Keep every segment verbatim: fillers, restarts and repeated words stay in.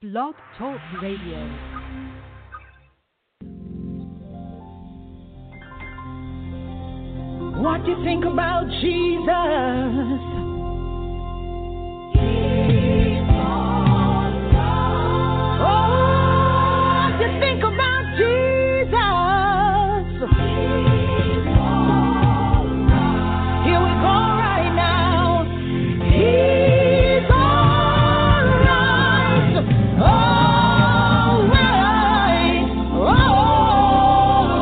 Blog Talk Radio. What do you think about Jesus? Oh, what do you think about Jesus? Here we go right now. He's all right. All right. All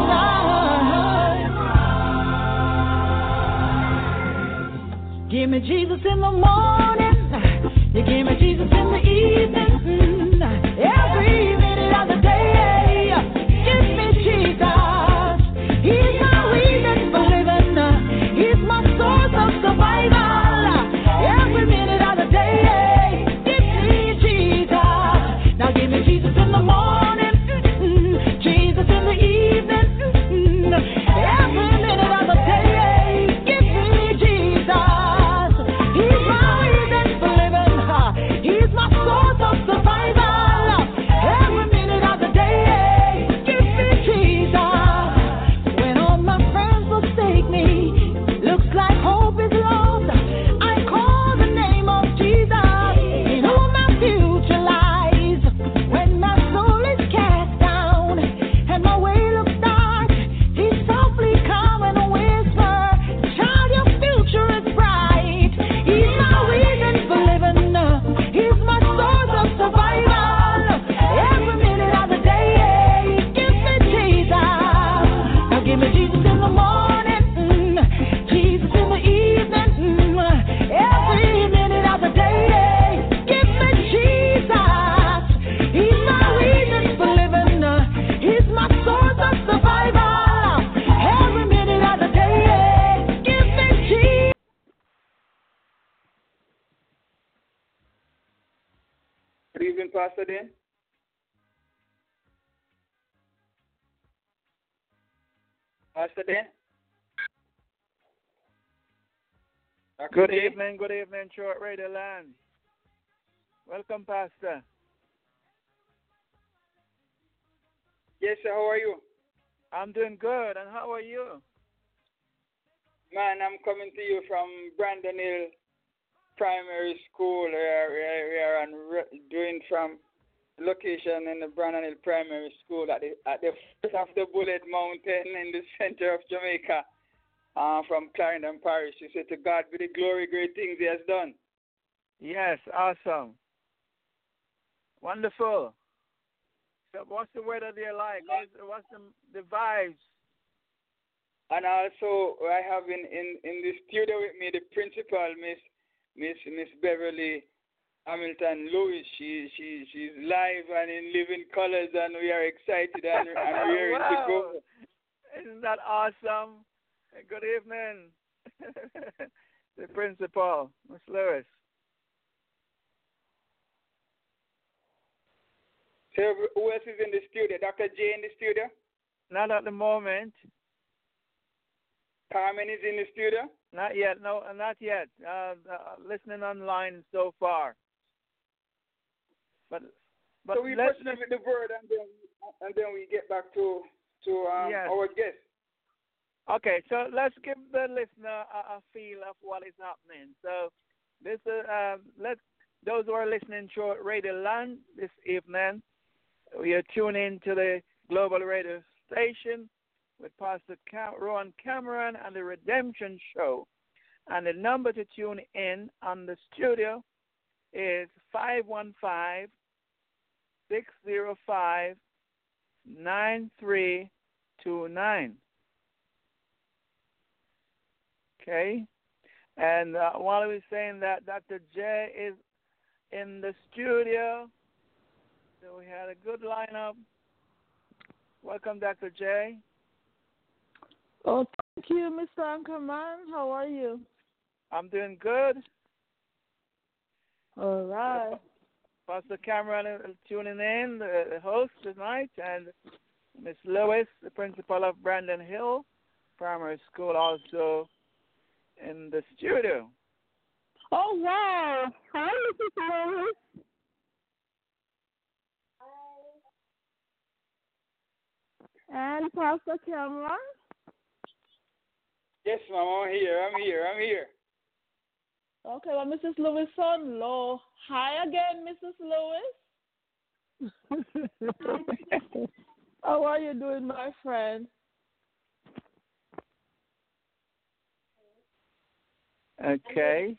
right. Give me Jesus in the morning. You give me Jesus in the evening. Mm, every minute of the day. Give me Jesus. He's my reason for living. He's my source of survival. Every minute of the day. Give me Jesus. Now give me Jesus in the morning. Mm, Jesus in the evening. Mm, every minute of the day. Give me Jesus. He's my reason for living. He's my source of survival. Every minute of the day, give me Jesus. When all my friends forsake me, looks like hope is lost, I call the name of Jesus, in whom my future lies. When my soul is cast down and my way looks dark, He softly come and whisper, child, your future is bright. He's my reason for living. He's my source of survival. Every minute of the day, give me Jesus. Now give me Jesus in the morning, mm, Jesus in the evening, mm, every minute of the day, give me Jesus. He's my reason for living. He's my source of survival. Every minute of the day, give me Jesus. Good evening, Pastor Dan. Pastor Dan. Doctor Good Dan? evening, good evening, Short Radio Land. Welcome, Pastor. Yes, sir. How are you? I'm doing good, and how are you? Man, I'm coming to you from Brandon Hill Primary School. We are, we are, we are on, re- doing from location in the Brandon Hill Primary School at the at the foot of the Bullet Mountain in the center of Jamaica, uh, from Clarendon Parish. You say, to God be the glory, great things He has done. Yes, awesome. Wonderful. So what's the weather there like? What's, what's the, the vibes? And also, I have in, in, in the studio with me the principal, Miss Miss Miss Beverly Hamilton Lewis. She she she's live and in living colors, and we are excited and, and we're ready to go. Isn't that awesome? Good evening, the principal, Miss Lewis. So who else is in the studio? Doctor J in the studio? Not at the moment. Carmen is in the studio? Not yet. No, not yet. Uh, uh, listening online so far. But but so we let's proceed with the word, and then and then we get back to to um, yes. our guest. Okay, so let's give the listener a, a feel of what is happening. So this uh, um, let those who are listening to Radio Land this evening, we are tuning to the Global Radio Station with Pastor Cam- Rowan Cameron and the Redemption Show. And the number to tune in on the studio is five one five, six zero five, nine three two nine. Okay? And uh, while we're saying that, Doctor J is in the studio. So we had a good lineup. Welcome, Doctor J. Oh, thank you, Mister Anchorman. How are you? I'm doing good. All right. Pastor Cameron is tuning in, the, the host tonight, and Miss Lewis, the principal of Brandon Hill Primary School, also in the studio. Oh, wow. Hi, Missus Lewis. And Pastor Cameron? Yes, ma'am, I'm here. I'm here. I'm here. Okay, well, Missus Lewis on low. Hi again, Missus Lewis. How are you doing, my friend? Okay.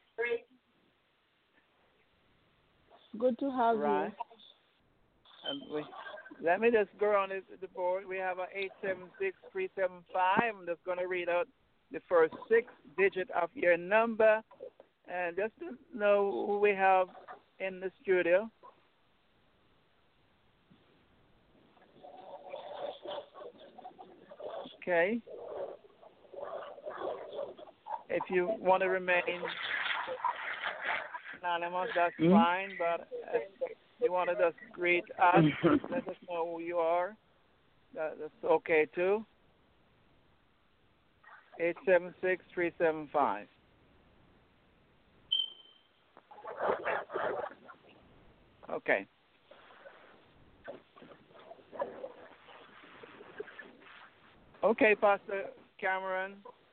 Good to have right. you. Um, we, let me just go on the, the board. We have a eight seven six three seven five. I'm just going to read out the first six digit of your number. And just to know who we have in the studio. Okay. If you want to remain anonymous, that's mm-hmm. fine. But if you want to just greet us, let us know who you are. That, that's okay too. Eight seven six three seven five. Okay. Okay, Pastor Cameron.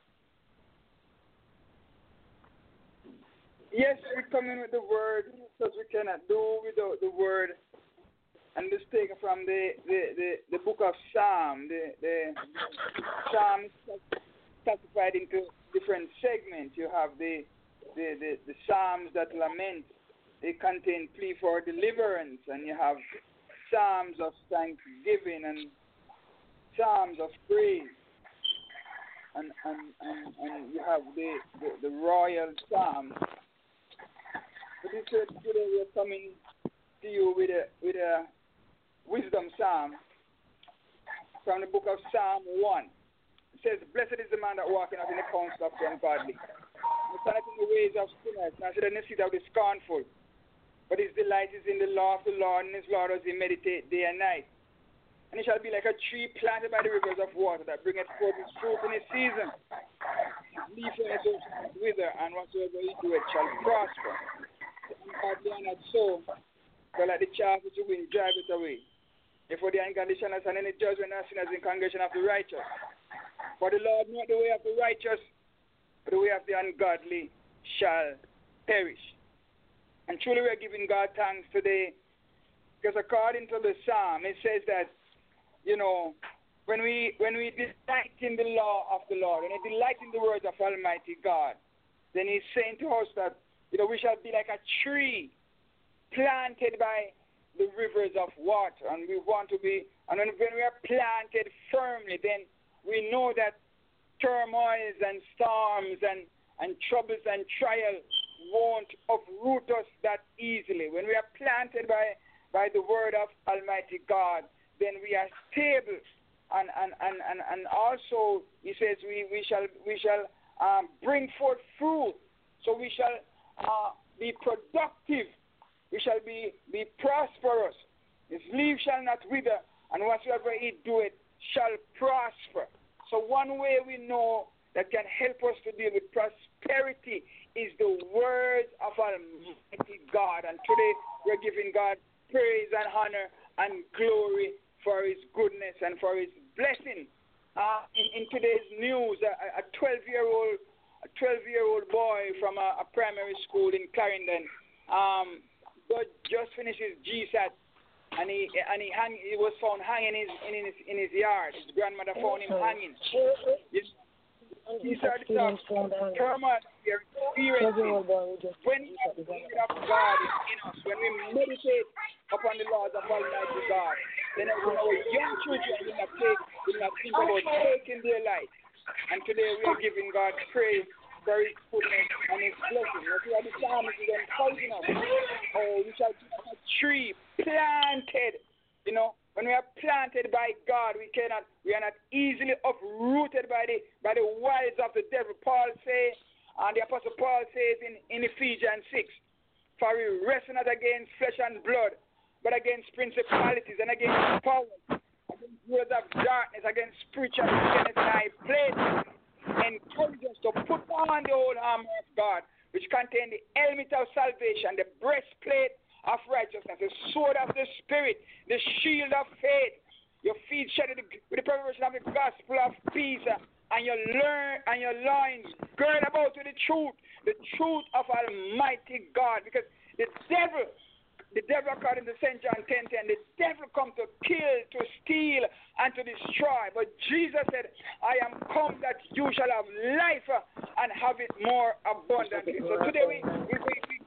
Yes, we come in with the word because we cannot do without the word. And this taken from the, the, the, the book of Psalm. The, the Psalms classified into different segments. You have the, the, the, the Psalms that lament. They contain plea for deliverance. And you have Psalms of thanksgiving and Psalms of praise. And, and, and, and you have the, the, the royal Psalms. But this uh, today we are coming to you with a with a wisdom psalm from the book of Psalm one. It says, "Blessed is the man that walketh not in the counsel of the ungodly, nor standeth in the ways of sinners, nor sitteth in the seat of the scornful. But his delight is in the law of the Lord, and his law does he meditate day and night. And he shall be like a tree planted by the rivers of water, that bringeth forth his fruit in his season. His leaf and his shall wither, and whatsoever he doeth shall prosper. The ungodly are not so, but like the chaff which the wind driveth away. Therefore the ungodly shall not stand in the judgment, nor sinners in congregation of the righteous. For the Lord knoweth the way of the righteous, but the way of the ungodly shall perish." And truly we are giving God thanks today, because according to the Psalm, it says that, you know, when we when we delight in the law of the Lord, when we delight in the words of Almighty God, then He's saying to us that, you know, we shall be like a tree planted by the rivers of water. And we want to be, and when, when we are planted firmly, then we know that turmoils and storms and, and troubles and trials won't uproot us that easily. When we are planted by, by the word of Almighty God, then we are stable. And, and, and, and, and also, he says, we, we shall, we shall um, bring forth fruit. So we shall Uh, be productive. We shall be, be prosperous. His leaf shall not wither, and whatsoever he doeth shall prosper. So one way we know that can help us to deal with prosperity is the words of Almighty God. And today we're giving God praise and honor and glory for his goodness and for his blessing. Uh, in, in today's news, a twelve-year-old A twelve-year-old boy from a, a primary school in Clarendon um, just finished his G SAT, and he and he hang, he was found hanging in his, in his in his yard. His grandmother found him hanging. He started to have turmoil here, experiencing when we have the word of God in us, when we meditate upon the laws of Almighty God, then when our young children will not take, will not think about taking their life. And today we are giving God praise for his goodness and his blessing. That's why the psalmist is encouraging us. Oh, we shall be like a tree planted. You know, when we are planted by God, we cannot, we are not easily uprooted by the by the wiles of the devil. Paul says, and the Apostle Paul says in, in Ephesians six, "For we wrestle not against flesh and blood, but against principalities and against powers, against rulers of darkness, against spiritual wickedness in high places." Encourage us to put on the whole armor of God, which contain the helmet of salvation, the breastplate of righteousness, the sword of the Spirit, the shield of faith. Your feet shod with the preparation of the gospel of peace. And your learn and your loins gird about with the truth, the truth of Almighty God. Because the devil, the devil according to Saint John ten ten, the devil come to kill, to steal, and to destroy. But Jesus said, I am come that you shall have life and have it more abundantly. So today we, we, we, we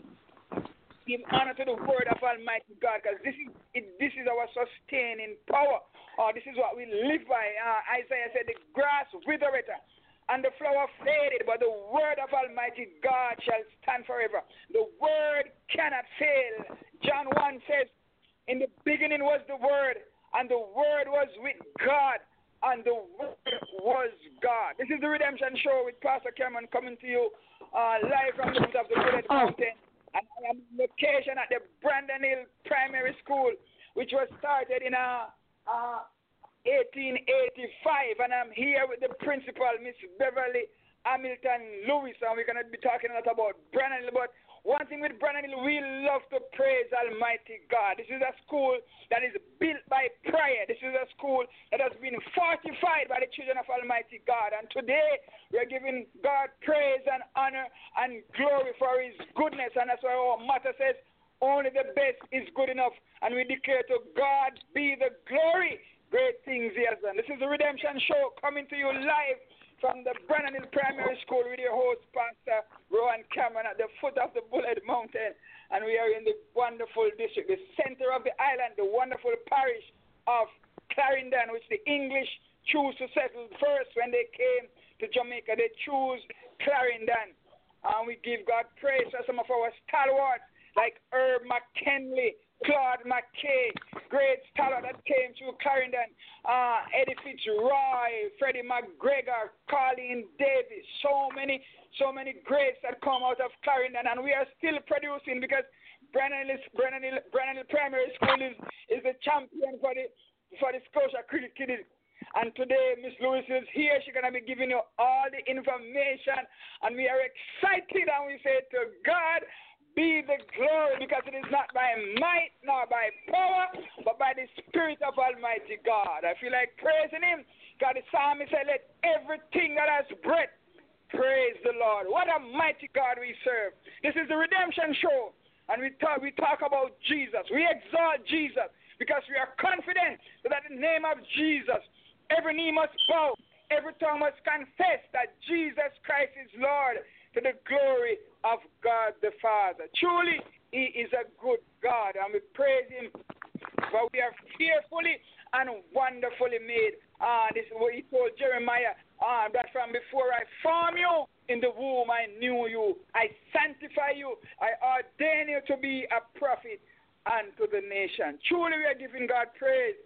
give honor to the word of Almighty God, because this is it, this is our sustaining power. Oh, this is what we live by. Uh, Isaiah said, the grass withereth and the flower faded, but the word of Almighty God shall stand forever. The word cannot fail. John one says, in the beginning was the word, and the word was with God, and the word was God. This is the Redemption Show with Pastor Cameron coming to you uh, live from the foot of the Bullet Mountain. And I am location at the Brandon Hill Primary School, which was started in a uh, eighteen eighty-five, and I'm here with the principal, Miss Beverly Hamilton Lewis, and we're going to be talking a lot about Brandon Hill. But one thing with Brandon Hill, we love to praise Almighty God. This is a school that is built by prayer. This is a school that has been fortified by the children of Almighty God, and today we're giving God praise and honor and glory for His goodness, and that's why our motto says, only the best is good enough, and we declare to God be the glory. Great things He has done. This is the Redemption Show coming to you live from the Brandon Hill Primary School with your host, Pastor Rowan Cameron, at the foot of the Bullet Mountain. And we are in the wonderful district, the center of the island, the wonderful parish of Clarendon, which the English chose to settle first when they came to Jamaica. They chose Clarendon. And we give God praise for some of our stalwarts like Herb McKinley, Claude McKay, great scholar that came through Clarendon, uh, Eddie Fitzroy, Freddie McGregor, Colleen Davis, so many, so many greats that come out of Clarendon, and we are still producing because Brandon Hill, Brandon Hill, Brandon Hill Primary School is, is the champion for the for the Scotia Cricket Kids. And today, Miss Lewis is here. She's going to be giving you all the information, and we are excited, and we say to God, be the glory, because it is not by might nor by power, but by the Spirit of Almighty God. I feel like praising Him. God, the psalmist said, let everything that has breath praise the Lord. What a mighty God we serve. This is the Redemption Show, and we talk, we talk about Jesus. We exalt Jesus because we are confident that at the name of Jesus, every knee must bow, every tongue must confess that Jesus Christ is Lord, to the glory of God the Father. Truly, He is a good God, and we praise Him, for we are fearfully and wonderfully made. Uh, this is what He told Jeremiah, uh, that from before I formed you in the womb, I knew you. I sanctify you. I ordain you to be a prophet unto the nation. Truly, we are giving God praise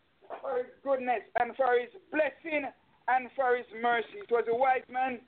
for His goodness and for His blessing and for His mercy. It was a wise man,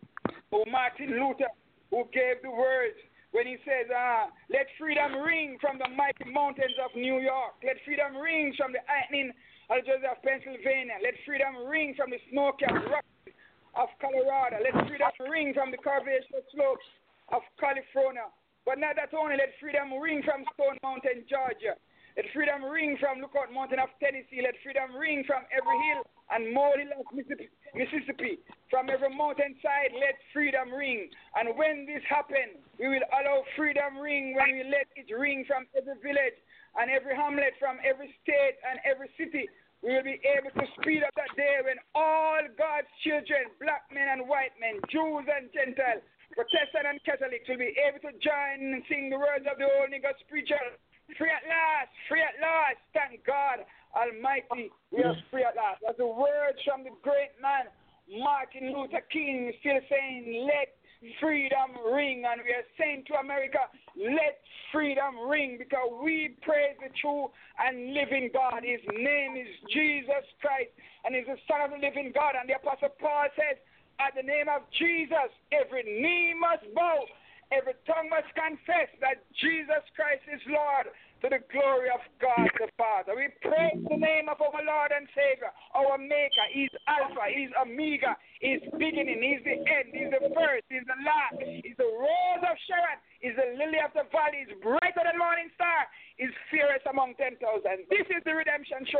who Martin Luther, who gave the words when he says, uh, let freedom ring from the mighty mountains of New York. Let freedom ring from the lightning of Joseph, Pennsylvania. Let freedom ring from the snow-capped rocks of Colorado. Let freedom ring from the curvaceous slopes of California. But not that only, let freedom ring from Stone Mountain, Georgia. Let freedom ring from Lookout Mountain of Tennessee. Let freedom ring from every hill and molehill of Mississippi. Mississippi. From every mountainside, let freedom ring. And when this happens, we will allow freedom ring when we let it ring from every village and every hamlet, from every state and every city. We will be able to speed up that day when all God's children, black men and white men, Jews and Gentiles, Protestant and Catholics, will be able to join and sing the words of the old nigger preacher. Free at last, free at last, thank God Almighty, we are free at last. As the words from the great man, Martin Luther King, still saying, let freedom ring. And we are saying to America, let freedom ring, because we praise the true and living God. His name is Jesus Christ, and He's the Son of the living God. And the Apostle Paul says, at the name of Jesus, every knee must bow, every tongue must confess that Jesus Christ is Lord, to the glory of God the Father. We praise the name of our Lord and Savior, our Maker. He's Alpha, He's Omega, He's beginning, He's the end, He's the first, He's the last, He's the rose of Sharon, He's the lily of the valley, He's brighter than morning star, He's fierce among ten thousand. This is the Redemption Show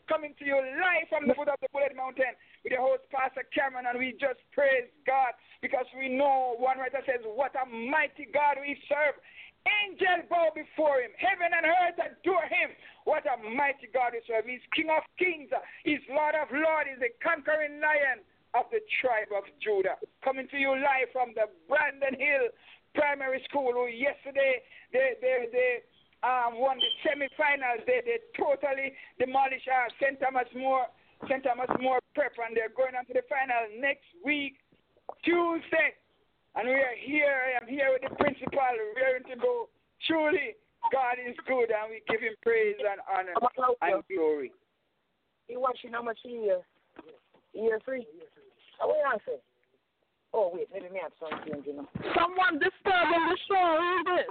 coming to you live from the foot of the Bullet Mountain with your host, Pastor Cameron, and we just praise God because we know one writer says, what a mighty God we serve. Angels bow before him. Heaven and earth adore him. What a mighty God we serve. He's King of kings. He's Lord of lords. He's the conquering lion of the tribe of Judah. Coming to you live from the Brandon Hill Primary School, who yesterday they, they, they um, won the semifinals. They, they totally demolished uh, Saint Thomas More, Saint Thomas More Prep, and they're going on to the final next week, Tuesday. And we are here. I am here with the principal, ready to go. Truly, God is good, and we give him praise and honor and glory. He watching how much year? Year three? Oh, what I say? Oh, wait, maybe me have something, you know. Someone disturbing the show. Who is it?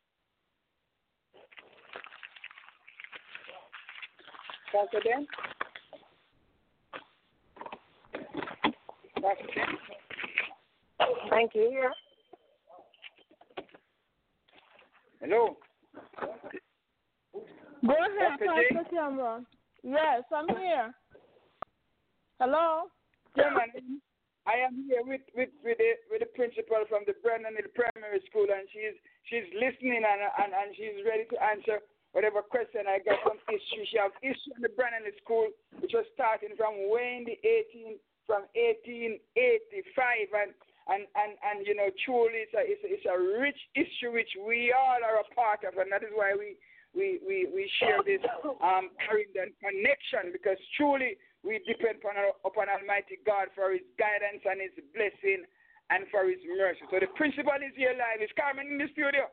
Pastor Ben? Pastor Ben? Thank you. Yeah. Hello. Go ahead, Pastor Pastor Cameron. Yes, I'm here. Hello? Yeah, man. I am here with, with, with, the, with the principal from the Brandon Hill Primary School, and she's she's listening and, and, and she's ready to answer whatever question I got from history. She has history in the Brandon Hill School, which was starting from way in the eighteen from eighteen eighty-five, and and, and, and you know, truly it's a, it's a it's a rich history which we all are a part of, and that is why we we we, we share this um Caribbean connection, because truly we depend upon, upon Almighty God for his guidance and his blessing and for his mercy. So the principal is here live. Is Carmen in the studio?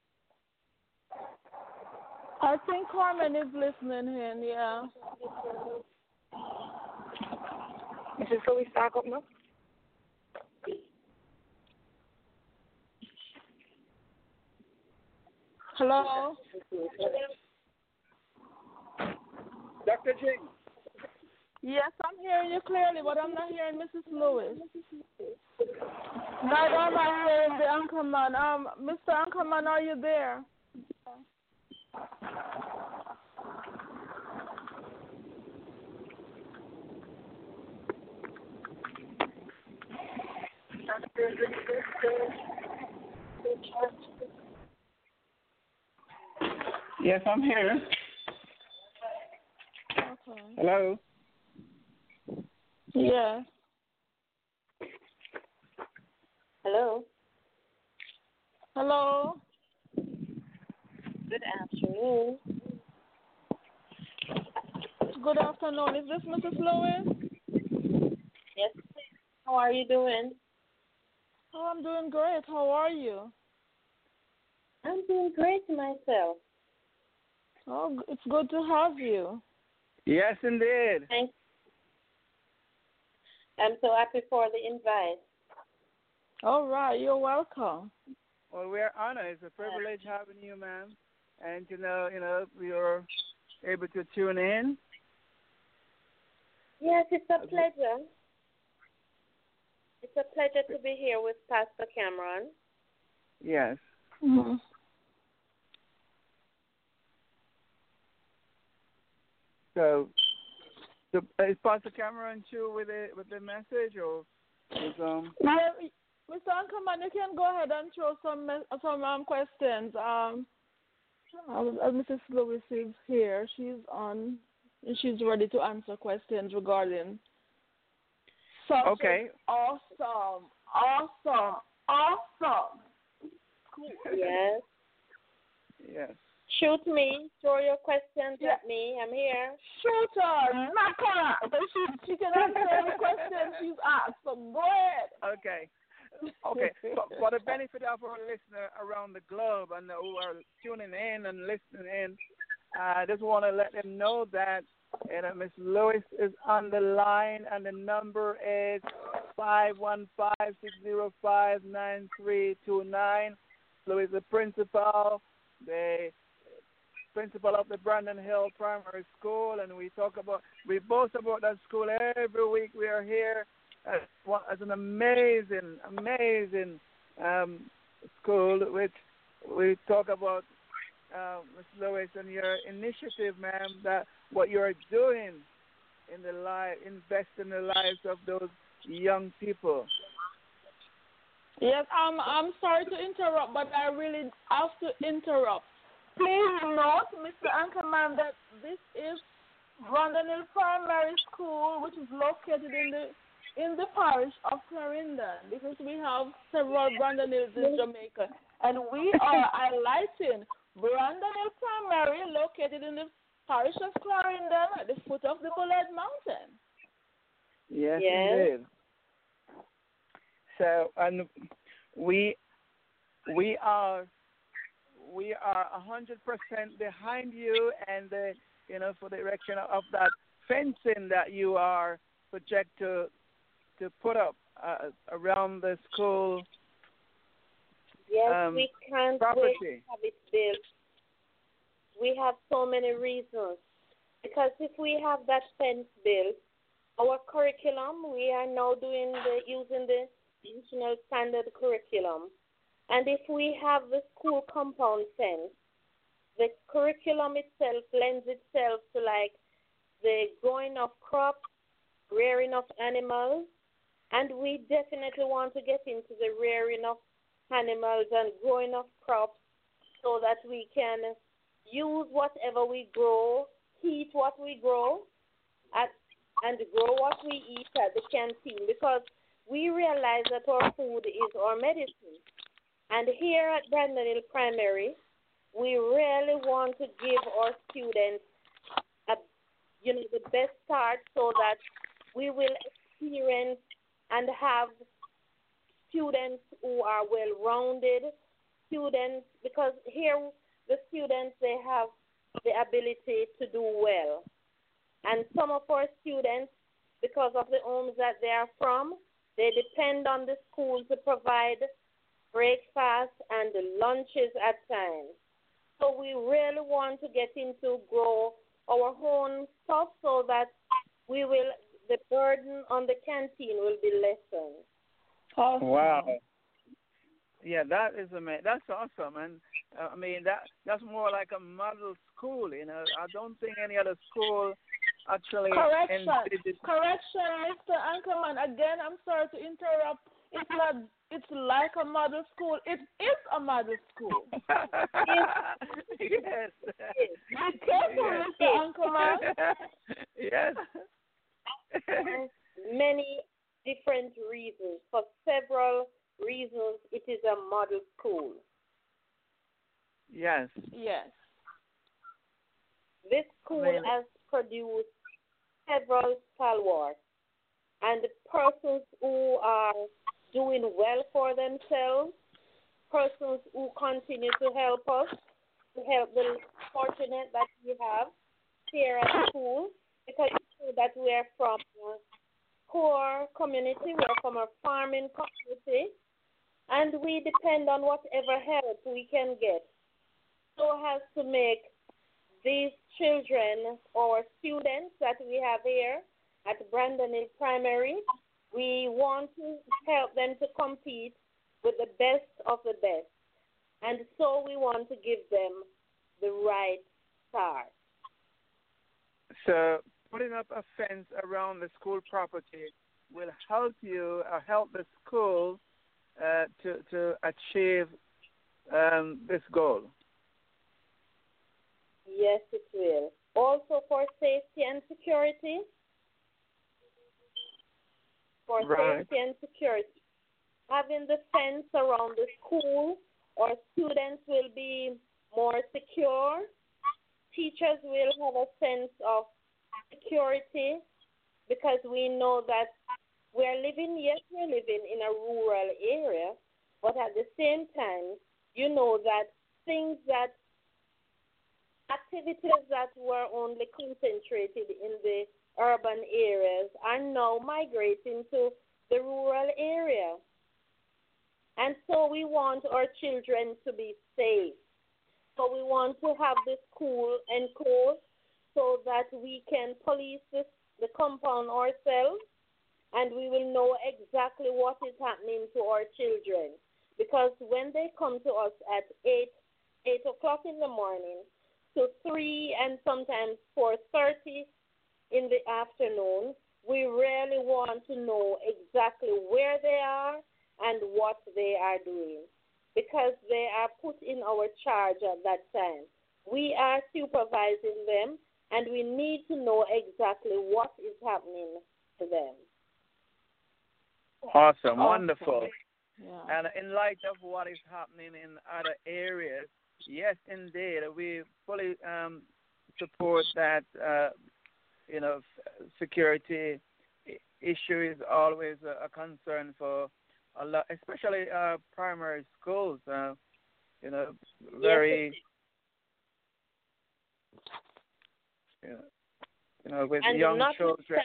I think Carmen is listening in, yeah. Is this so we start up now? Hello? Doctor James? Yes, I'm hearing you clearly, but I'm not hearing Missus Lewis. Neither am I hearing the Anchorman. Um, Mister Anchorman, are you there? Yes, I'm here. Okay. Hello? Yes. Hello. Hello? Good afternoon. Good afternoon. Is this Missus Lewis? Yes. How are you doing? Oh, I'm doing great. How are you? I'm doing great myself. Oh, g- it's good to have you. Yes, indeed. Thanks. I'm so happy for the invite. All right. You're welcome. Well, we're honored. It's a privilege having you, ma'am. And to know, you know, we are able to tune in. Yes, it's a pleasure. It's a pleasure to be here with Pastor Cameron. Yes. Mm-hmm. So, so is Pastor Cameron through with the with the message, or is um? Well, Mister Anchorman, you can go ahead and throw some mes- some um, questions. Um, um, uh, Missus Lewis is here. She's on. And she's ready to answer questions regarding. Such Okay. Awesome, awesome, awesome. Yes. Yes. Shoot me. Throw your questions Yeah. at me. I'm here. Shoot her, knock her. So she, she can answer any question she's asked. So go ahead. Okay. Okay. For, for the benefit of our listener around the globe and who are tuning in and listening in, I just want to let them know that you know, Miss Lewis is on the line, and the number is five one five, six zero five, nine three two nine. Lewis is the principal, the principal of the Brandon Hill Primary School, and we talk about, we boast about that school every week. We are here as, one, as an amazing, amazing um, school, which we talk about uh, Miz Lewis, and your initiative, ma'am, that what you're doing in the life, invest in the lives of those young people. Yes, um, I'm sorry to interrupt, but I really have to interrupt. Please note, Mister Anchorman, that this is Brandon Hill Primary School, which is located in the in the parish of Clarendon, because we have several Brandon Hills in Jamaica, and we are highlighting Brandon Hill Primary, located in the parish of Clarendon, at the foot of the Bullet Mountain. Yes, Yes. indeed. So, and we we are we are a hundred percent behind you, and the you know for the erection of that fencing that you are project to to put up uh, around the school. Yes, um, we can't property. wait to have it built. We have so many reasons. Because if we have that fence built, our curriculum, we are now doing the using the national standard curriculum. And if we have the school compound fence, the curriculum itself lends itself to like the growing of crops, rearing of animals, and we definitely want to get into the rearing of animals and growing of crops so that we can use whatever we grow, heat what we grow, at, and grow what we eat at the canteen, because we realize that our food is our medicine. And here at Brandon Hill Primary, we really want to give our students a, you know, the best start so that we will experience and have students who are well-rounded, students, because here the students, they have the ability to do well. And some of our students, because of the homes that they are from, they depend on the school to provide breakfast and lunches at times. So we really want to get into grow our own stuff so that we will, the burden on the canteen will be lessened. Awesome. Wow. Yeah, that is amazing. That's awesome, and uh, I mean that that's more like a model school. You know, I don't think any other school actually. Correction. envisages- Correction, Mister Anchorman. Again, I'm sorry to interrupt. It's not. It's like a model school. It is a model school. yes. Be careful, Yes. Mister Anchorman. yes. For many different reasons. For several reasons, it is a model school. yes. Yes. This school Amazing. has produced several stalwarts and persons who are doing well for themselves, persons who continue to help us, to help the fortunate that we have here at school, because you know that we are from a poor community, we are from a farming community, and we depend on whatever help we can get, so as to make these children or students that we have here at Brandon Hill Primary, we want to help them to compete with the best of the best. And so we want to give them the right start. So putting up a fence around the school property will help you or help the school uh, to to achieve um, this goal. Yes, it will. Also for safety and security. For Right. safety and security. Having the fence around the school, our students will be more secure. Teachers will have a sense of security because we know that we're living, yes, we're living in a rural area, but at the same time, you know that things that, activities that were only concentrated in the urban areas are now migrating to the rural area. And so we want our children to be safe. So we want to have the school enclosed so that we can police this, the compound ourselves, and we will know exactly what is happening to our children. Because when they come to us at eight, eight o'clock in the morning to three and sometimes four thirty in the afternoon. We really want to know exactly where they are and what they are doing, because they are put in our charge at that time. We are supervising them, and we need to know exactly what is happening to them. Awesome, wonderful. Yeah. And in light of what is happening in other areas, yes, indeed, we fully um, support that. Uh, you know, f- security issue is always a, a concern for a lot, especially uh, primary schools. Uh, you know, very, you know, you know with and young not children,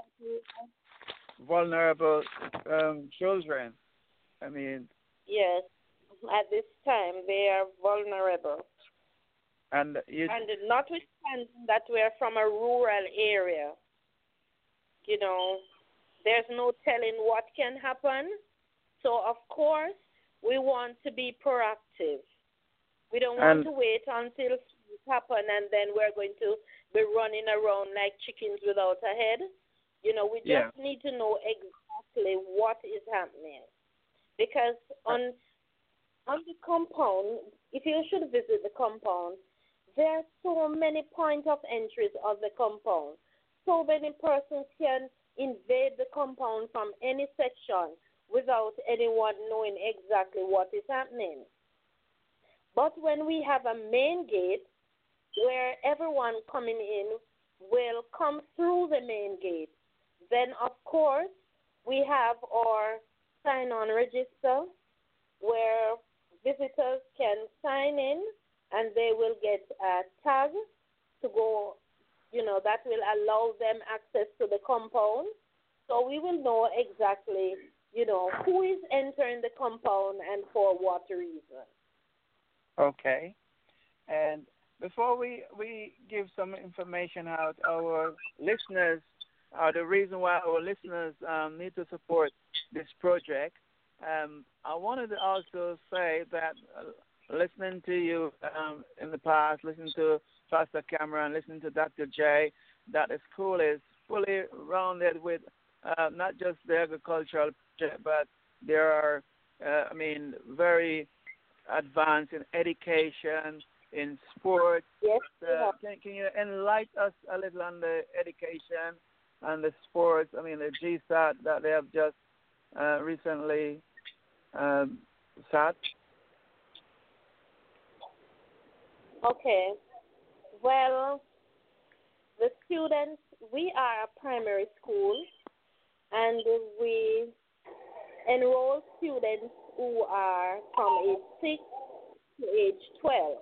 vulnerable um, children. I mean, yes, at this time they are vulnerable. And you, and notwithstanding that we're from a rural area, you know, there's no telling what can happen. So, of course, we want to be proactive. We don't want and, to wait until things happen and then we're going to be running around like chickens without a head. You know, we just yeah. need to know exactly what is happening. Because on on the compound, if you should visit the compound, there are so many points of entries of the compound. So many persons can invade the compound from any section without anyone knowing exactly what is happening. But when we have a main gate where everyone coming in will come through the main gate, then of course we have our sign-on register where visitors can sign in and they will get a tag to go, you know, that will allow them access to the compound. So we will know exactly, you know, who is entering the compound and for what reason. Okay. And before we, we give some information out, our listeners, uh, the reason why our listeners um, need to support this project, um, I wanted to also say that uh, listening to you um, in the past, listening to Pastor Cameron, listening to Doctor J, that the school is fully rounded with uh, not just the agricultural project, but there are, uh, I mean, very advanced in education, in sports. Yes. Uh, can, can you enlighten us a little on the education and the sports? I mean, the G S A T that they have just uh, recently um, sat. Okay. Well, the students, we are a primary school, and we enroll students who are from age six to age twelve.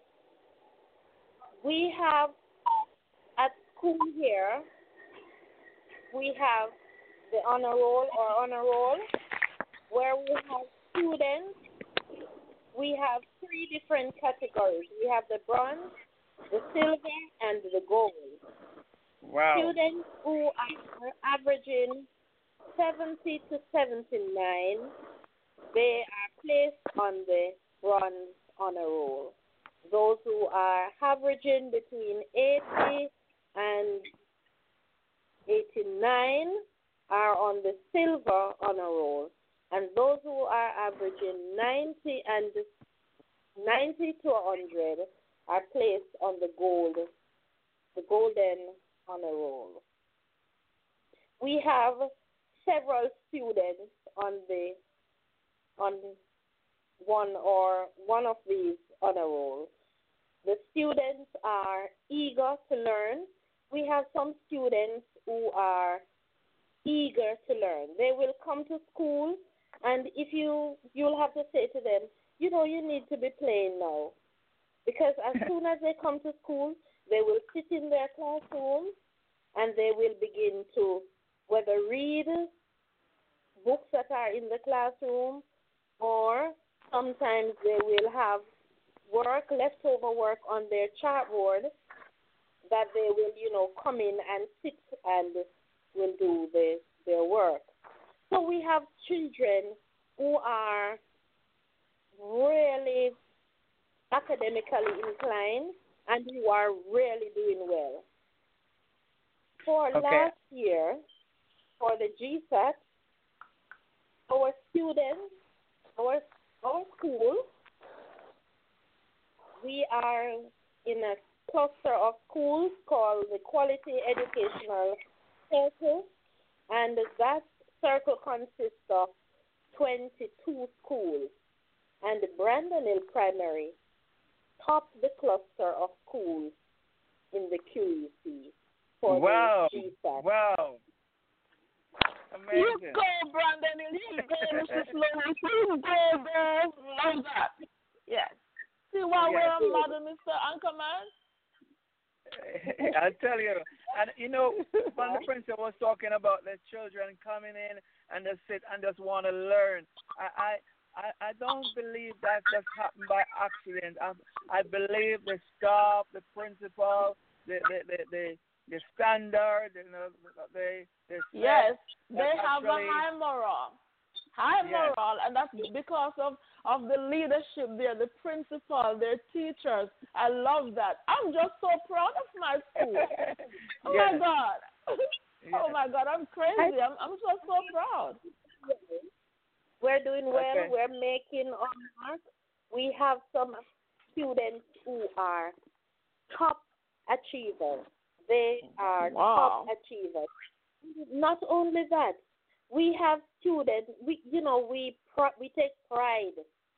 We have, at school here, we have the honor roll or honor roll, where we have students. We have three different categories. We have the bronze, the silver, and the gold. Wow. Students who are averaging seventy to seventy-nine, they are placed on the bronze honor roll. Those who are averaging between eighty and eighty-nine are on the silver honor roll. And those who are averaging ninety and ninety to one hundred are placed on the gold, the golden honor roll. We have several students on the on one or one of these honor rolls. The students are eager to learn. We have some students who are eager to learn. They will come to school, and if you, you'll have to say to them, you know, you need to be playing now. Because as soon as they come to school, they will sit in their classrooms, and they will begin to whether read books that are in the classroom, or sometimes they will have work, leftover work on their chartboard that they will, you know, come in and sit and will do the, their work. So we have children who are really academic academically inclined and who are really doing well. For Okay. last year, for the G S A T, our students, our, our school, we are in a cluster of schools called the Quality Educational Circle, and that circle consists of twenty-two schools, and Brandon Hill Primary topped the cluster of schools in the Q E C for Wow. the G S A T. Wow. You Amazing. go, Brandon. You go, Missus Lewis. You go, girl. Love that. Yes. See why Yes. we're mother, Mister Anchorman? I tell you, and you know, when the principal was talking about the children coming in and just sit and just want to learn, I, I, I, I don't believe that just happened by accident. I, I believe the staff, the principal, the the the the, the standard, you know, the the Yes, staff they that have a actually- high moral. High Yes. moral, and that's because of, of the leadership there, the principal, their teachers. I love that. I'm just so proud of my school. Oh, Yes. my God. Yes. Oh, my God, I'm crazy. I'm, I'm just so proud. We're doing well. Okay. We're making our mark. We have some students who are top achievers. They are Wow. top achievers. Not only that, we have students. We, you know, we pr- we take pride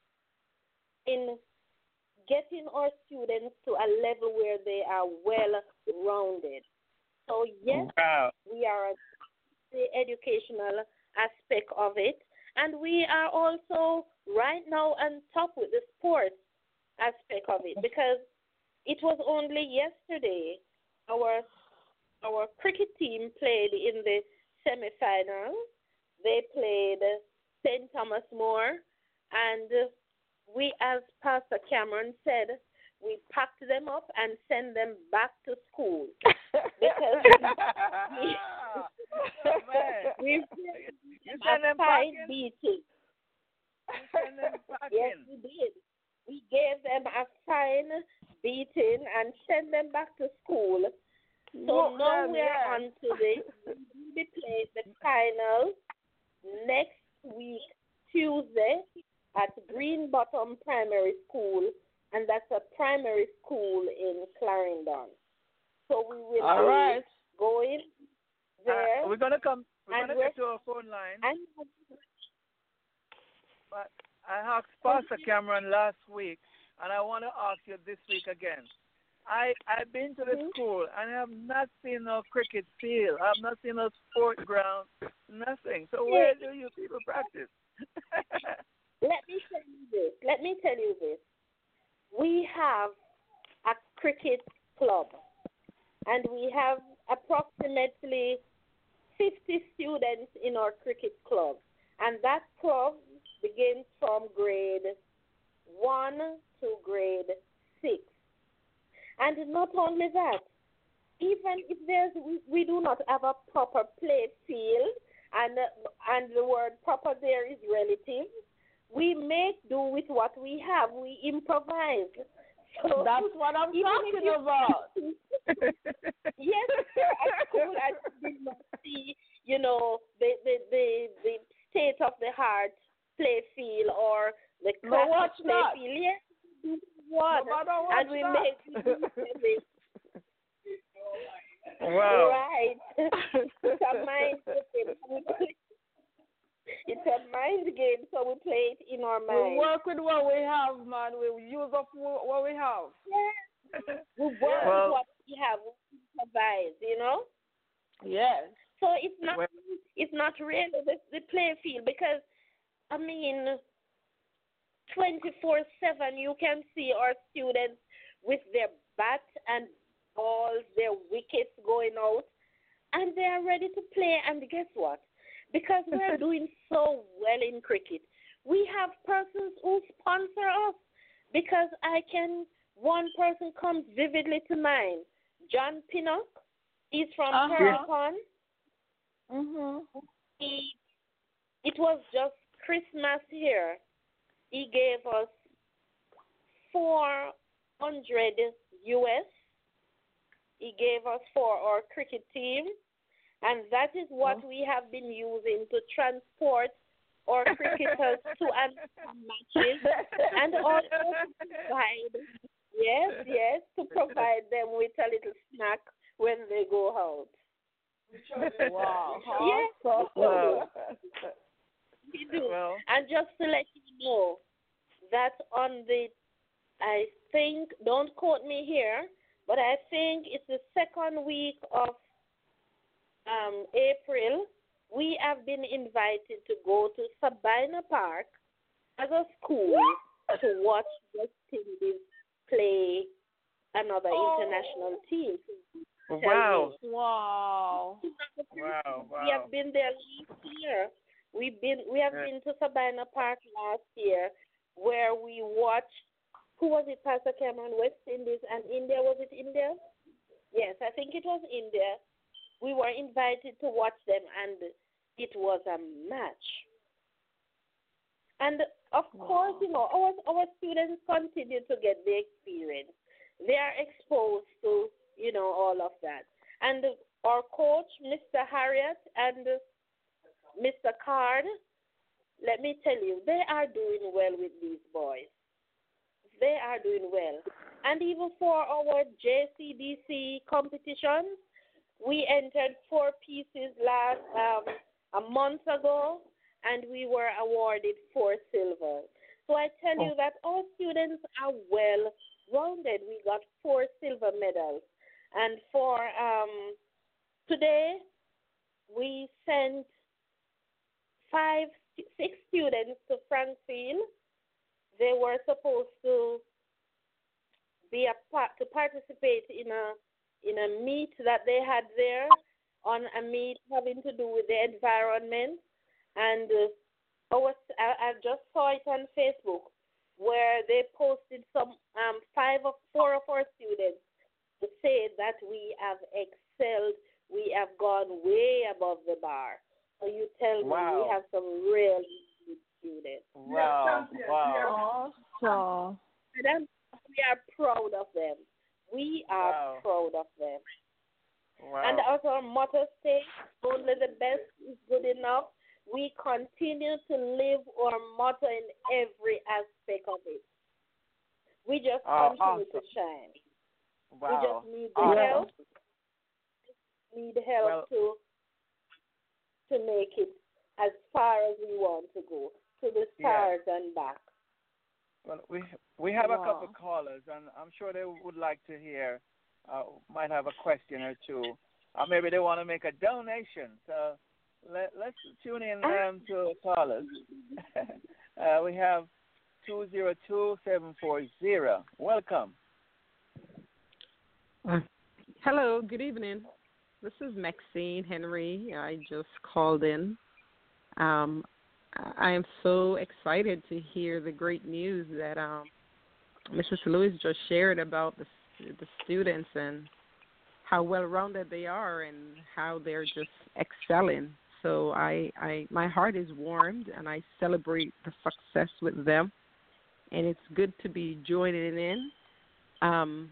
in getting our students to a level where they are well rounded. So yes, Wow. we are at the educational aspect of it, and we are also right now on top with the sports aspect of it, because it was only yesterday our our cricket team played in the semifinals. They played Saint Thomas More, and we, as Pastor Cameron said, we packed them up and sent them back to school because we, Oh, man. we You a send them fine packing? beating. You send them Yes, packing? we did. We gave them a fine beating and sent them back to school. So Whoop now them, we are yes. on to the we play the final next week Tuesday at Green Bottom Primary School, and that's a primary school in Clarendon. So we will All be right. going there. Uh, we're gonna come. We're And gonna we're- get to a phone line. and But I asked Pastor Cameron last week, and I want to ask you this week again. I I've been to the Mhm. school and I have not seen no cricket field. I have not seen no sport ground. Nothing. So where do you people practice? let me tell you this. Let me tell you this. We have a cricket club, and we have approximately fifty students in our cricket club, and that club begins from grade one to grade six. And not only that, even if there's we, we do not have a proper play field, and uh, and the word proper there is relative, we make do with what we have. We improvise. So That's what I'm even if talking you- about. Yes, sir. At school, I did not see, you know, the the the, the state of the heart play field or the No, classic watch play that. field. Yes, one, No matter what and we that. make Wow. right. It's a mind game. It's a mind game, so we play it in our We mind. work with what we have, man. We use up wh- what we have. Yes. We work Well- with what we have. We improvise, you know. Yes. So it's not Well- it's not really the, the play field, because I mean twenty-four seven you can see our students with their bats and balls, their wickets going out, and they are ready to play. And guess what? Because we're doing so well in cricket, we have persons who sponsor us. Because I can, one person comes vividly to mind, John Pinnock. He's from Uh-huh. Paragon. Mhm. He, it was just Christmas here. He gave us four hundred U S. He gave us for our cricket team, and that is what Oh. we have been using to transport our cricketers to and from matches, and also to provide, yes, yes, to provide them with a little snack when they go out. Wow. Yes, Awesome. Wow. we do. Well, And just to let you know that on the, I think, don't quote me here, but I think it's the second week of um, April, we have been invited to go to Sabina Park as a school to watch West Indies play another Oh. international team. wow. Wow. Wow. We have Wow. been there last year. We've been we have Yeah. been to Sabina Park last year, where we watched. Who was it, Pastor Cameron? West Indies and India. Was it India? Yes, I think it was India. We were invited to watch them, and it was a match. And of course, you know, our our students continue to get the experience. They are exposed to, you know, all of that. And our coach, Mister Harriet, and Mister Card, let me tell you, they are doing well with these boys. They are doing well. And even for our J C D C competition, we entered four pieces last um, a month ago, and we were awarded four silver. So I tell you that our students are well rounded. We got four silver medals. And for um, today, we sent five, six students to Frankfield. They were supposed to be a part, to participate in a in a meet that they had there, on a meet having to do with the environment. And uh, our, I, I just saw it on Facebook where they posted some um, five or four of our students to say that we have excelled, we have gone way above the bar. So you tell me Wow. we have some really good students. Wow. Wow. Awesome. And I'm, we are proud of them. We are Wow. proud of them. Wow. And as our motto states, only the best is good enough. We continue to live our motto in every aspect of it. We just Oh, continue awesome. to shine. Wow. We just need the Awesome. help. Need help Well- to to make it as far as we want to go, to the Yeah. stars and back. Well, we we have a couple Wow. callers, and I'm sure they would like to hear. Uh, might have a question or two, or maybe they want to make a donation. So let let's tune in um, to the callers. uh, we have two zero two seven four zero. Welcome. Uh, hello, good evening. This is Maxine Henry. I just called in. Um, I am so excited to hear the great news that um, Missus Lewis just shared about the the students and how well-rounded they are and how they're just excelling. So I, I, my heart is warmed, and I celebrate the success with them. And it's good to be joining in. Um,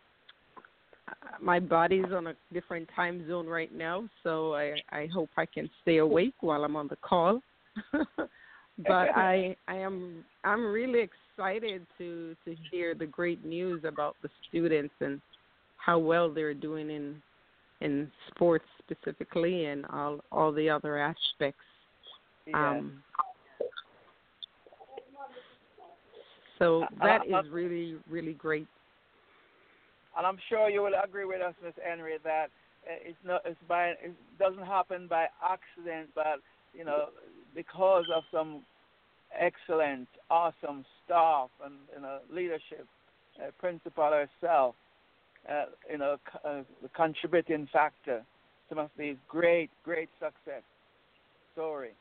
my body's on a different time zone right now, so I, I hope I can stay awake while I'm on the call. But I I am I'm really excited to, to hear the great news about the students and how well they're doing in in sports specifically and all all the other aspects. Yes. Um, so Uh, that uh, is really really great. And I'm sure you will agree with us, Miss Henry, that uh, it's not it's by it doesn't happen by accident, but you know because of some excellent, awesome staff and you know leadership, uh, principal herself, uh, you know c- uh, the contributing factor to must be great, great success story.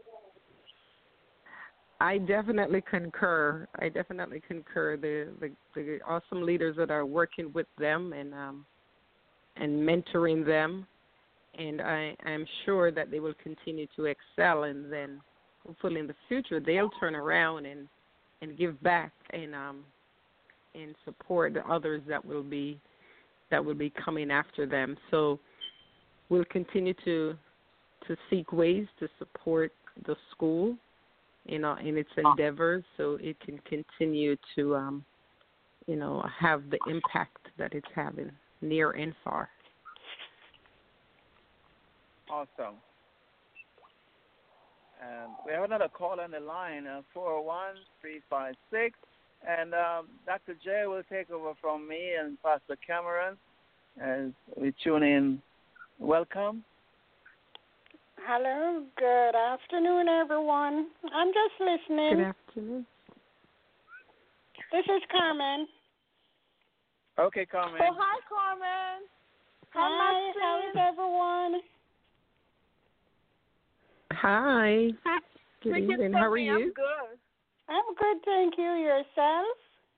I definitely concur. I definitely concur. The, the the awesome leaders that are working with them and um and mentoring them, and I am sure that they will continue to excel, and then hopefully in the future they'll turn around and and give back and um and support the others that will be that will be coming after them. So we'll continue to to seek ways to support the school in uh, in its endeavors, so it can continue to um, you know have the impact that it's having near and far. Awesome. And we have another call on the line, uh, four oh one, three five six. And um, Doctor J will take over from me and Pastor Cameron as we tune in. Welcome. Hello. Good afternoon, everyone. I'm just listening. Good afternoon. This is Carmen. Okay, Carmen. Oh, hi, Carmen. Hi, how is everyone? Hi. Hi. Good Thank evening. you, How are Sophie. you? I'm good. I'm good, thank you. Yourself?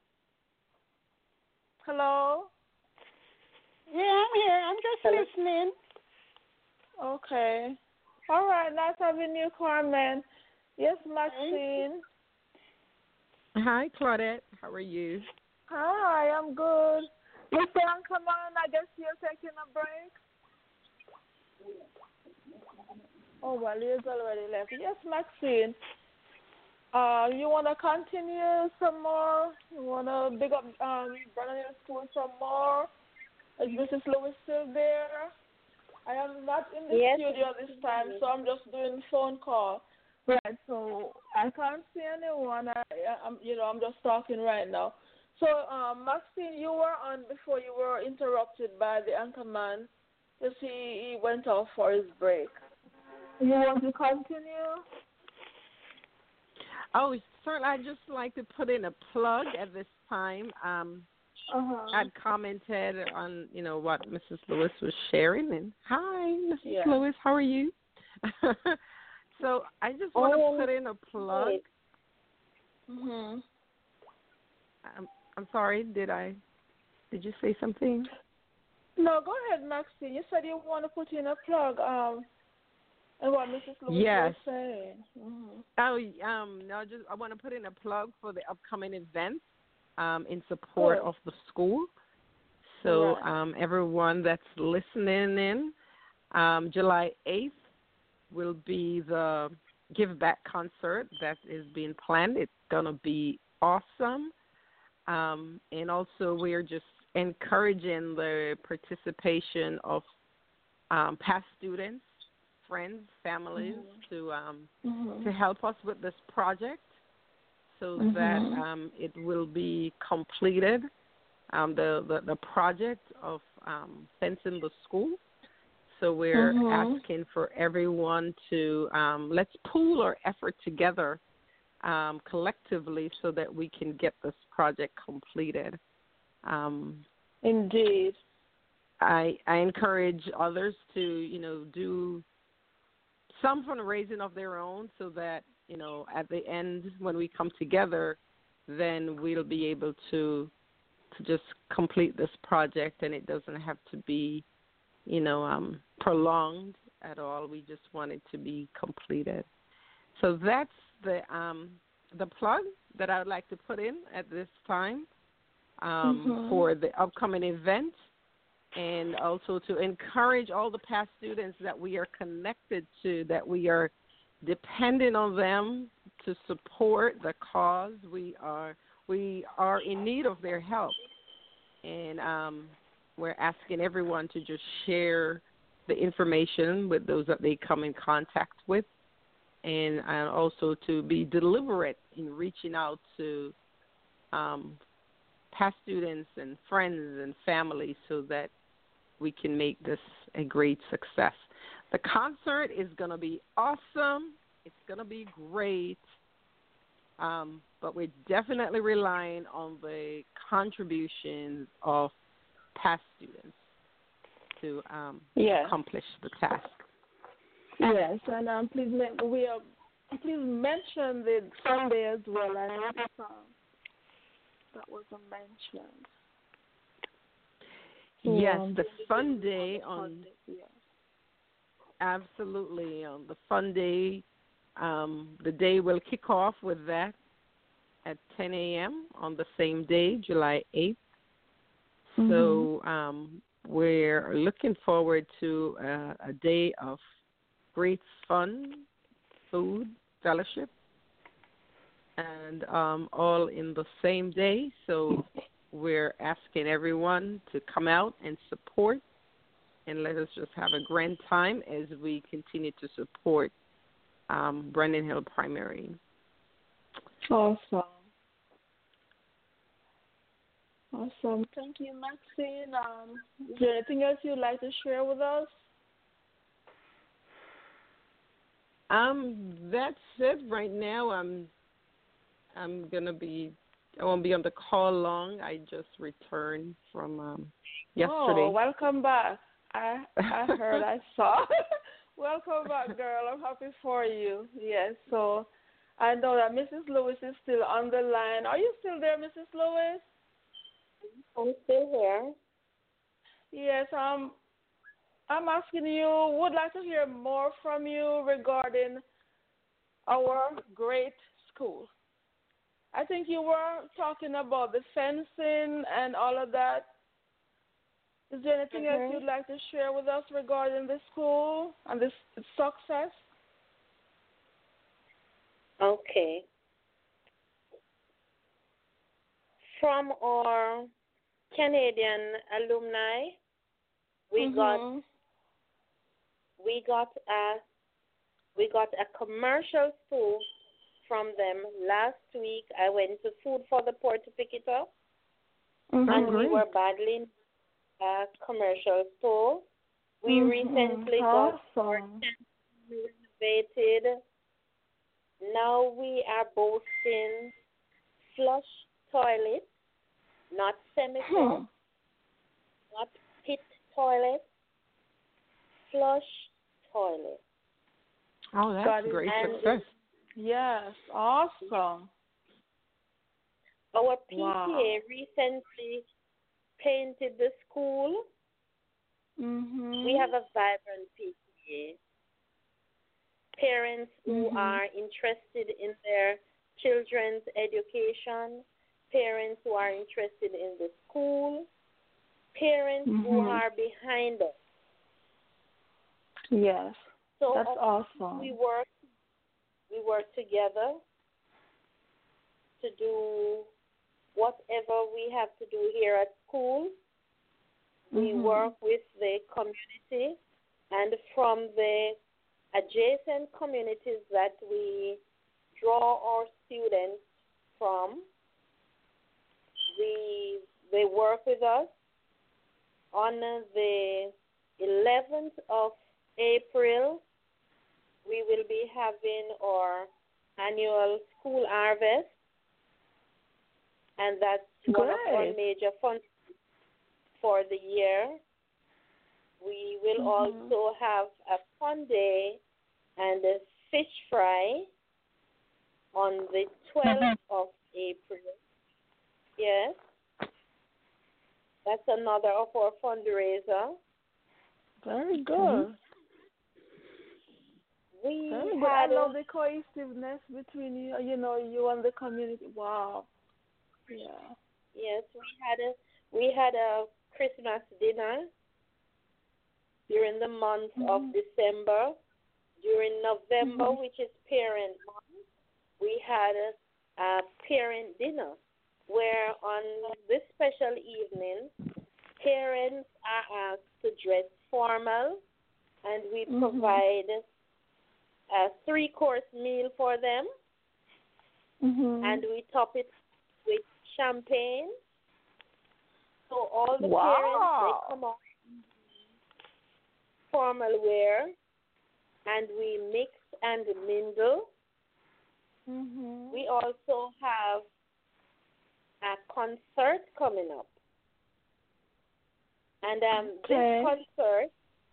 Hello? Yeah, I'm here. I'm just Hello. listening. Okay. All right. Nice having you, Carmen. Yes, Maxine. Hi, Claudette. How are you? Hi, I'm good. Listen, come on. I guess you're taking a break. Oh, well, he's already left. Yes, Maxine. Uh, you want to continue some more? You want to big up um, Brandon Hill School some more? Is Missus Lewis still there? I am not in the Yes. studio this time, so I'm just doing phone call. Right, so I can't see anyone. I, I'm, you know, I'm just talking right now. So, um, Maxine, you were on before you were interrupted by the anchorman. You see, he went off for his break. You want to continue? Oh, certainly. I'd just like to put in a plug at this time. Um, Uh-huh. I'd commented on, you know, what Missus Lewis was sharing. And hi, Missus Yeah. Lewis, how are you? So I just want Oh, to put in a plug. Mhm. I'm, I'm sorry. Did I? Did you say something? No, go ahead, Maxine. You said you want to put in a plug. Um, and what Missus Lewis Yes. was saying. Mm-hmm. Oh, um, no. Just I want to put in a plug for the upcoming event um, in support Good. of the school. So Right. um, everyone that's listening in, um, July eighth will be the Give Back concert that is being planned. It's going to be awesome. Um, and also we're just encouraging the participation of um, past students, friends, families Mhm. to um, Mhm. to help us with this project so Mhm. that um, it will be completed, um, the, the, the project of um, fencing the school. So we're Mhm. asking for everyone to um, let's pool our effort together um, collectively so that we can get this project completed. Um, Indeed. I I encourage others to, you know, do some fundraising of their own so that, you know, at the end when we come together, then we'll be able to to just complete this project, and it doesn't have to be, you know, um, prolonged at all. We just want it to be completed. So that's the um, the plug that I would like to put in at this time um, Mhm. for the upcoming event, and also to encourage all the past students that we are connected to, that we are dependent on them to support the cause. We are we are in need of their help, and um, we're asking everyone to just share the information with those that they come in contact with, and, and also to be deliberate in reaching out to um, past students and friends and family so that we can make this a great success. The concert is going to be awesome. It's going to be great. Um, but we're definitely relying on the contributions of past students to um, Yes. accomplish the task. Yes, and um, please make, we are, please mention the Sunday as well. I noticed um, that was mentioned. So, Yes, um, the Fun Day on yes. absolutely on the Fun Day. Um, the day will kick off with that, at ten a.m. on the same day, July eighth. Mm-hmm. So um, we're looking forward to uh, a day of great fun, food, fellowship, and um, all in the same day. So we're asking everyone to come out and support, and let us just have a grand time as we continue to support um, Brandon Hill Primary. Awesome. Awesome. Thank you, Maxine. Um, is there anything else you'd like to share with us? Um, that's it right now. I'm I'm gonna be I won't be on the call long. I just returned from um, yesterday. Oh, welcome back. I I heard, I saw. Welcome back, girl. I'm happy for you. Yes. So I know that Missus Lewis is still on the line. Are you still there, Missus Lewis? I'm still here. Yes. Um, I'm asking you. Would like to hear more from you regarding our great school. I think you were talking about the fencing and all of that. Is there anything Mm-hmm. else you'd like to share with us regarding the school and this its success? Okay. From our Canadian alumni, we Mm-hmm. got we got a we got a commercial school from them last week. I went to Food for the Poor to pick it up, Mm-hmm. and we were battling a commercial store. We Mm-hmm. recently got our Awesome. tent renovated. Now we are boasting flush toilets, not semi-flush, Hmm. not pit toilet, flush toilet. Oh, that's Got it. great And success. Yes. Awesome. Our P T A Wow. recently painted the school. Mm-hmm. We have a vibrant P T A. Parents who Mm-hmm. are interested in their children's education, parents who are interested in the school, parents who Mm-hmm. are behind us. Yes. So That's uh, awesome. we work we work together to do whatever we have to do here at school. We Mhm. work with the community, and from the adjacent communities that we draw our students from, we they work with us. On the eleventh of April, we will be having our annual school harvest, and that's one of our Great. major funds for the year. We will Mhm. also have a fun day and a fish fry on the twelfth of April. Yes, that's another of our fundraiser. Very good. We Very good. I had love the cohesiveness between you, you know, you and the community. Wow. Yeah. yes, we had a we had a Christmas dinner during the month of Mhm. December. During November, Mhm. which is parent month, we had a, a parent dinner where on this special evening, parents are asked to dress formal, and we Mhm. provide a three-course meal for them, Mhm. and we top it with champagne. So all the Wow. parents, they come out in formal wear, and we mix and mingle. Mhm. We also have a concert coming up. And um, Okay. this concert,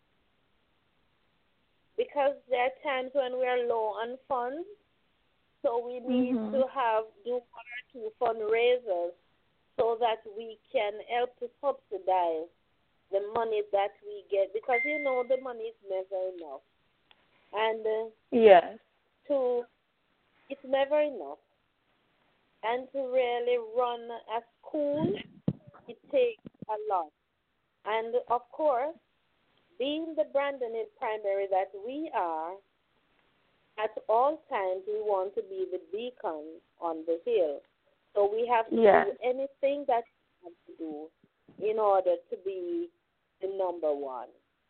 because there are times when we are low on funds, so we need Mhm. to have do one or two fundraisers so that we can help to subsidize the money that we get, because you know the money is never enough. And uh, Yes. to it's never enough. And to really run a school, it takes a lot. And of course, being the Brandon Hill Primary that we are, at all times we want to be the beacon on the hill. So we have to Yes. do anything that we have to do in order to be the number one.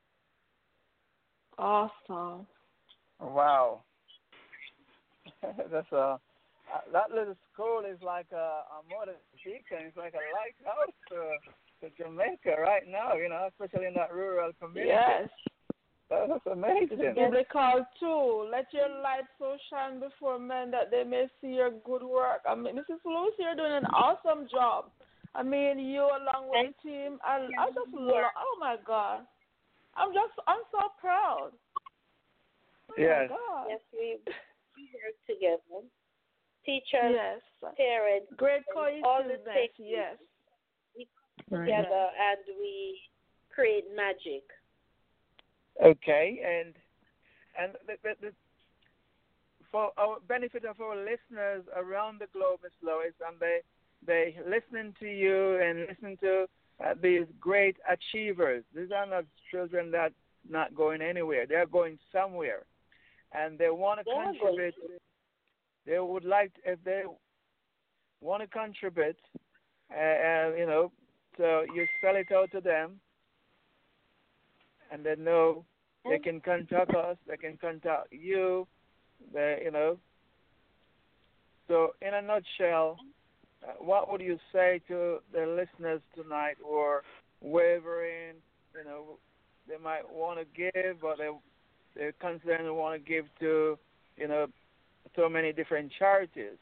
Awesome. Wow. That's a uh, that little school is like a, a more than a beacon. It's like a lighthouse to, to Jamaica right now. You know, especially in that rural community. Yes. That's amazing. It's biblical too. Let your light so shine before men that they may see your good work. I mean, Missus Lewis, you're doing an awesome job. I mean, you along with the team. I, I just love. Oh my God, I'm just. I'm so proud. Oh Yes. My God. Yes, we work together. Teachers, Yes. parents, Great all the cohesiveness. things Yes. we come together and we create magic. Okay, and and the, the, the, for our benefit of our listeners around the globe, Miss Lois, and they they listening to you and listen to uh, these great achievers. These are not children that not going anywhere. They're going somewhere, and they want to They're contribute. They would like, to, if they want to contribute, uh, uh, you know, so you spell it out to them, and they know they can contact us, they can contact you, they, you know. So, in a nutshell, uh, what would you say to the listeners tonight who are wavering, you know, they might want to give, but they, they're concerned they want to give to, you know, so many different charities?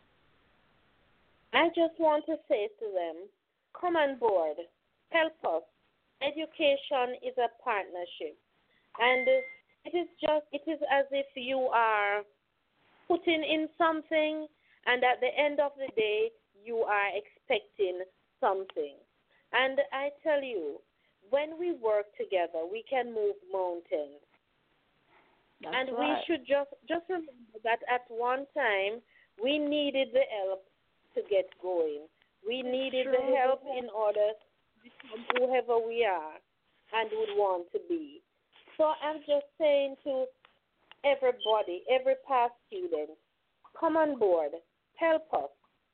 I just want to say to them, come on board, help us. Education is a partnership, and it is just it is as if you are putting in something, and at the end of the day, you are expecting something. And I tell you, when we work together, we can move mountains. That's and right. we should just just remember that at one time we needed the help to get going. We needed True. the help in order to become whoever we are and would want to be. So I'm just saying to everybody, every past student, come on board, help us.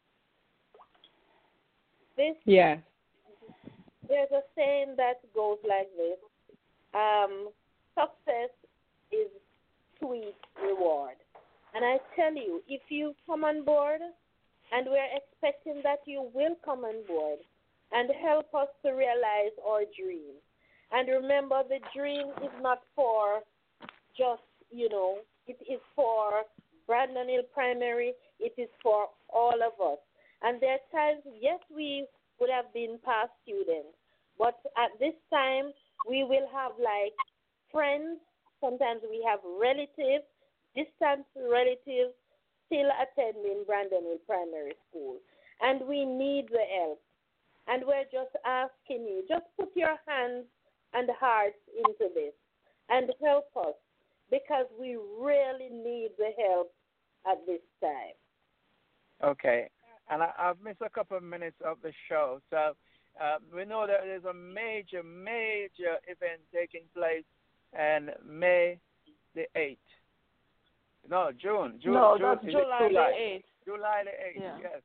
This Yes. There's a saying that goes like this: um, success is sweet reward. And I tell you, if you come on board, and we're expecting that you will come on board and help us to realize our dream. And remember, the dream is not for just, you know, it is for Brandon Hill Primary, it is for all of us. And there are times, yes, we would have been past students, but at this time, we will have like friends. Sometimes we have relatives, distant relatives, still attending Brandon Hill Primary School. And we need the help. And we're just asking you, just put your hands and hearts into this and help us, because we really need the help at this time. Okay. And I, I've missed a couple of minutes of the show. So uh, we know that there's a major, major event taking place on May the eighth. No, June. June no, June, that's is it July, July the eighth. July the eighth, Yeah. yes.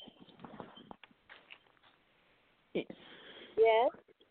Yes?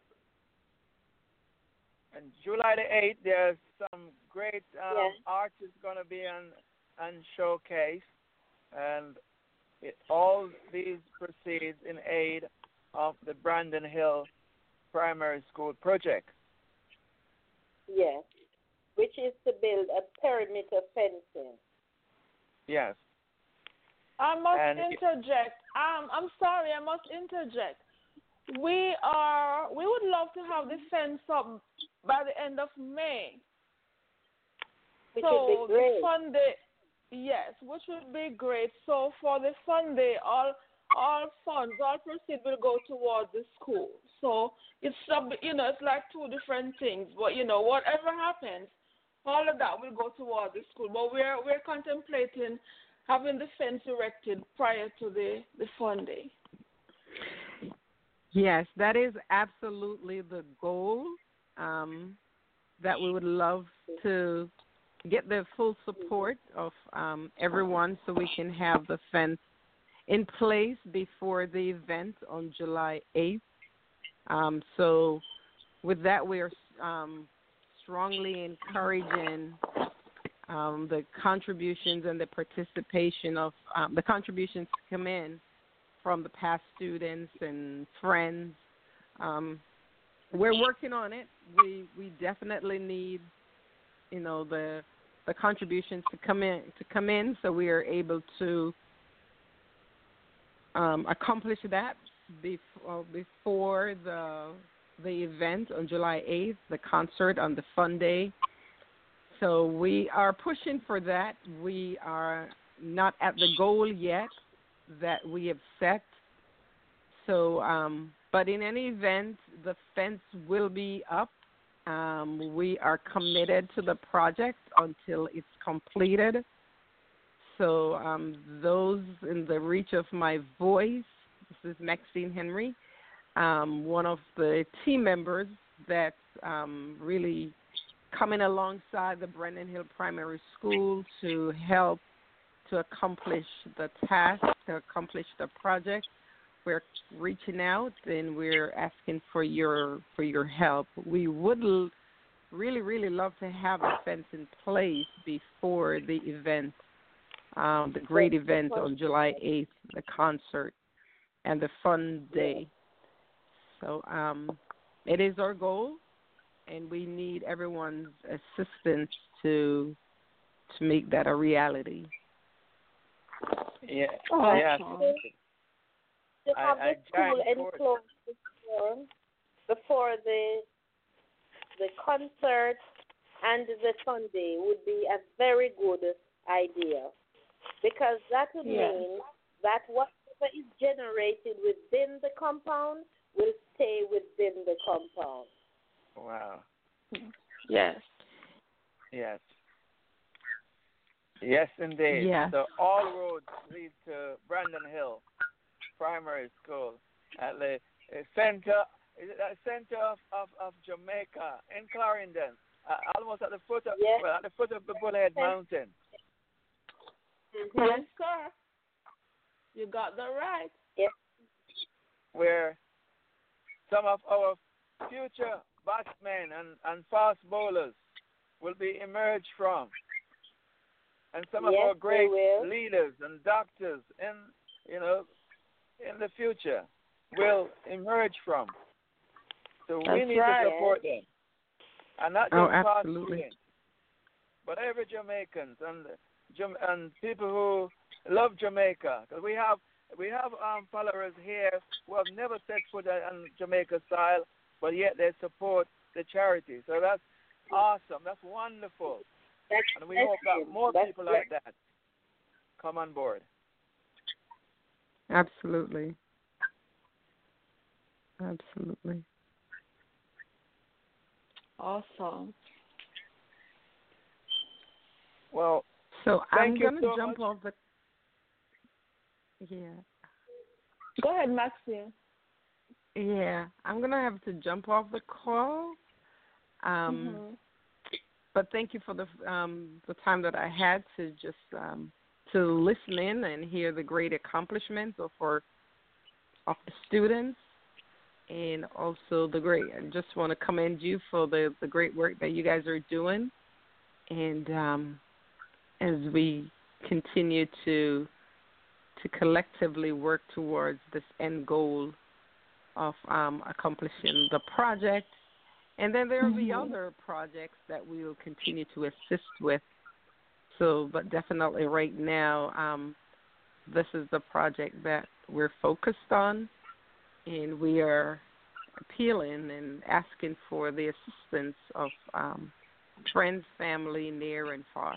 And July the eighth, there's some great um, Yes. artists going to be on, on showcase. And it, all these proceeds in aid of the Brandon Hill Primary School project. Yes. Which is to build a perimeter fencing. Yes. I must And- interject. Um, I'm sorry, I must interject. We are. We would love to have the fence up by the end of May. Which so would be great. the Sunday, yes, which would be great. So for the Sunday, all all funds, all proceeds will go towards the school. So it's sub, you know, it's like two different things. But you know, whatever happens, all of that will go towards the school. But we're we're contemplating having the fence erected prior to the, the fun day. Yes, that is absolutely the goal. Um, that we would love to get the full support of um, everyone so we can have the fence in place before the event on July eighth. Um, so with that, we are um, strongly encouraging um, the contributions and the participation of um, the contributions to come in from the past students and friends. Um, we're working on it. We we definitely need, you know, the the contributions to come in to come in, so we are able to um, accomplish that before before the the event on July eighth, the concert on the fun day. So we are pushing for that. We are not at the goal yet that we have set. So, um, but in any event, the fence will be up. Um, we are committed to the project until it's completed. So um, those in the reach of my voice, this is Maxine Henry, um, one of the team members that's um, really coming alongside the Brendan Hill Primary School to help to accomplish the task, to accomplish the project. We're reaching out and we're asking for your for your help. We would l- really, really love to have a fence in place before the event, um, the great event on July eighth, the concert and the fun day. So um, it is our goal, and we need everyone's assistance to to make that a reality. Yeah. Oh, yeah. To have I, I the school joined enclosed before, before the the concert and the Sunday would be a very good idea, because that would Yes. mean that whatever is generated within the compound will stay within the compound. Wow. Yes. Yes. Yes, indeed. Yes. So all roads lead to Brandon Hill Primary School at the uh, center, is it at the center of, of, of Jamaica in Clarendon, uh, almost at the foot of Yes. well, at the foot of the Bullhead Mountain. Mm-hmm. Yes, sir. You got that right. Yes. Where some of our future batsmen and, and fast bowlers will be emerged from. And some of Yes, our great they will. leaders and doctors in, you know, in the future will emerge from. So we That's need right. to support them. And not just Oh, past absolutely. students, but every Jamaicans and Jam- and people who love Jamaica. Because we have we have um, followers here who have never set foot on Jamaica soil, but yet they support the charity. So that's awesome. That's wonderful. That's And we hope that more That's people like that come on board. Absolutely. Absolutely. Awesome. Well, So Thank I'm you gonna so jump much. off the. Yeah. Go ahead, Maxine. Yeah, I'm gonna have to jump off the call. Um, Mhm. But thank you for the um, the time that I had to just um, to listen in and hear the great accomplishments of our of the students, and also the great. I just want to commend you for the, the great work that you guys are doing, and um, as we continue to to collectively work towards this end goal of um, accomplishing the project. And then there will be Mhm. other projects that we will continue to assist with. So, but definitely right now, um, this is the project that we're focused on, and we are appealing and asking for the assistance of um, friends, family, near and far.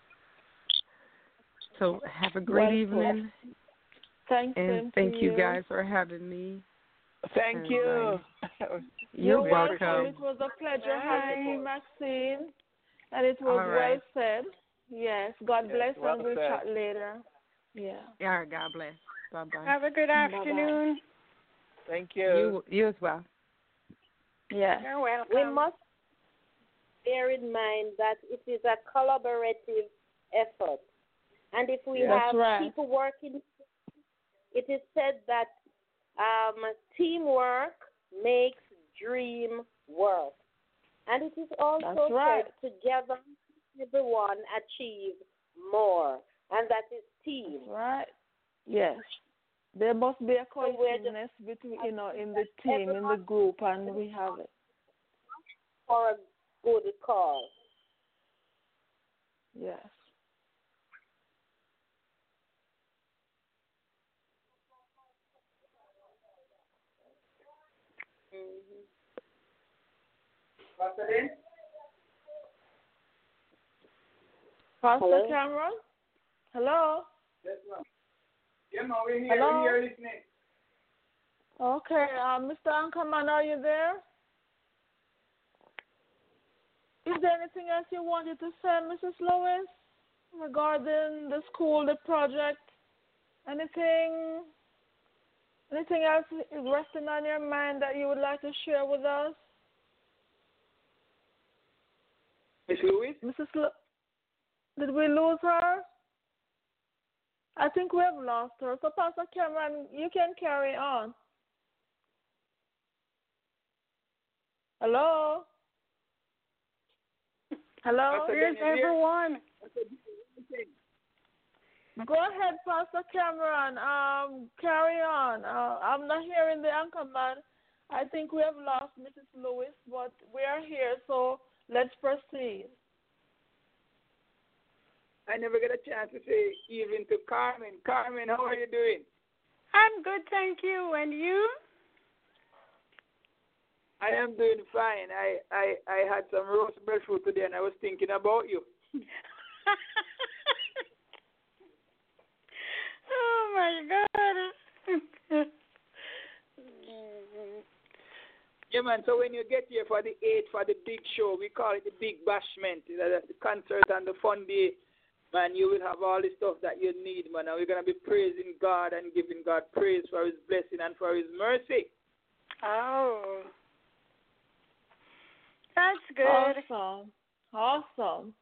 So have a great Wonderful. evening, Thanks, and same thank to you you guys for having me. thank And, you. You're You're welcome. It was a pleasure Thank having you. you, Maxine. And it was All right. well said. Yes. God Yes, bless, well and we'll said. chat later. Yeah. Yeah, God bless. Bye bye. Have a good afternoon. Thank you. You you as well. Yeah. You're welcome. We must bear in mind that it is a collaborative effort. And if we That's have right. people working, it is said that um, teamwork makes dream work. And it is also That's right. said together everyone achieve more. And that is team. That's right. Yes. There must be a So we're just- cohesiveness between, you know, in the team, in the group, and we have it. For a good cause. Yes. Mm-hmm. Pastor Lynn? Pastor Hello? Cameron? Hello? Yes, ma'am. Yeah, ma'am, we're here. Hello? We're here listening. Okay, uh, Mister Ankerman, are you there? Is there anything else you wanted to say, Missus Lois, regarding the school, the project? Anything, anything else is resting on your mind that you would like to share with us? Miss Louis? Missus Lo- Did we lose her? I think we have lost her. So, Pastor Cameron, you can carry on. Hello? Hello? Here's everyone. Go ahead, Pastor Cameron. Um, carry on. Uh, I'm not hearing the anchor man. I think we have lost Missus Lewis, but we are here, so let's proceed. I never get a chance to say even to Carmen. Carmen, how are you doing? I'm good, thank you. And you? I am doing fine. I, I, I had some roast breadfruit today, and I was thinking about you. Oh, my God. Yeah, man, so when you get here for the eighth, for the big show, we call it the big bashment. That's the concert and the fun day. Man, you will have all the stuff that you need, man. And we're going to be praising God and giving God praise for his blessing and for his mercy. Oh. That's good. Awesome. Awesome.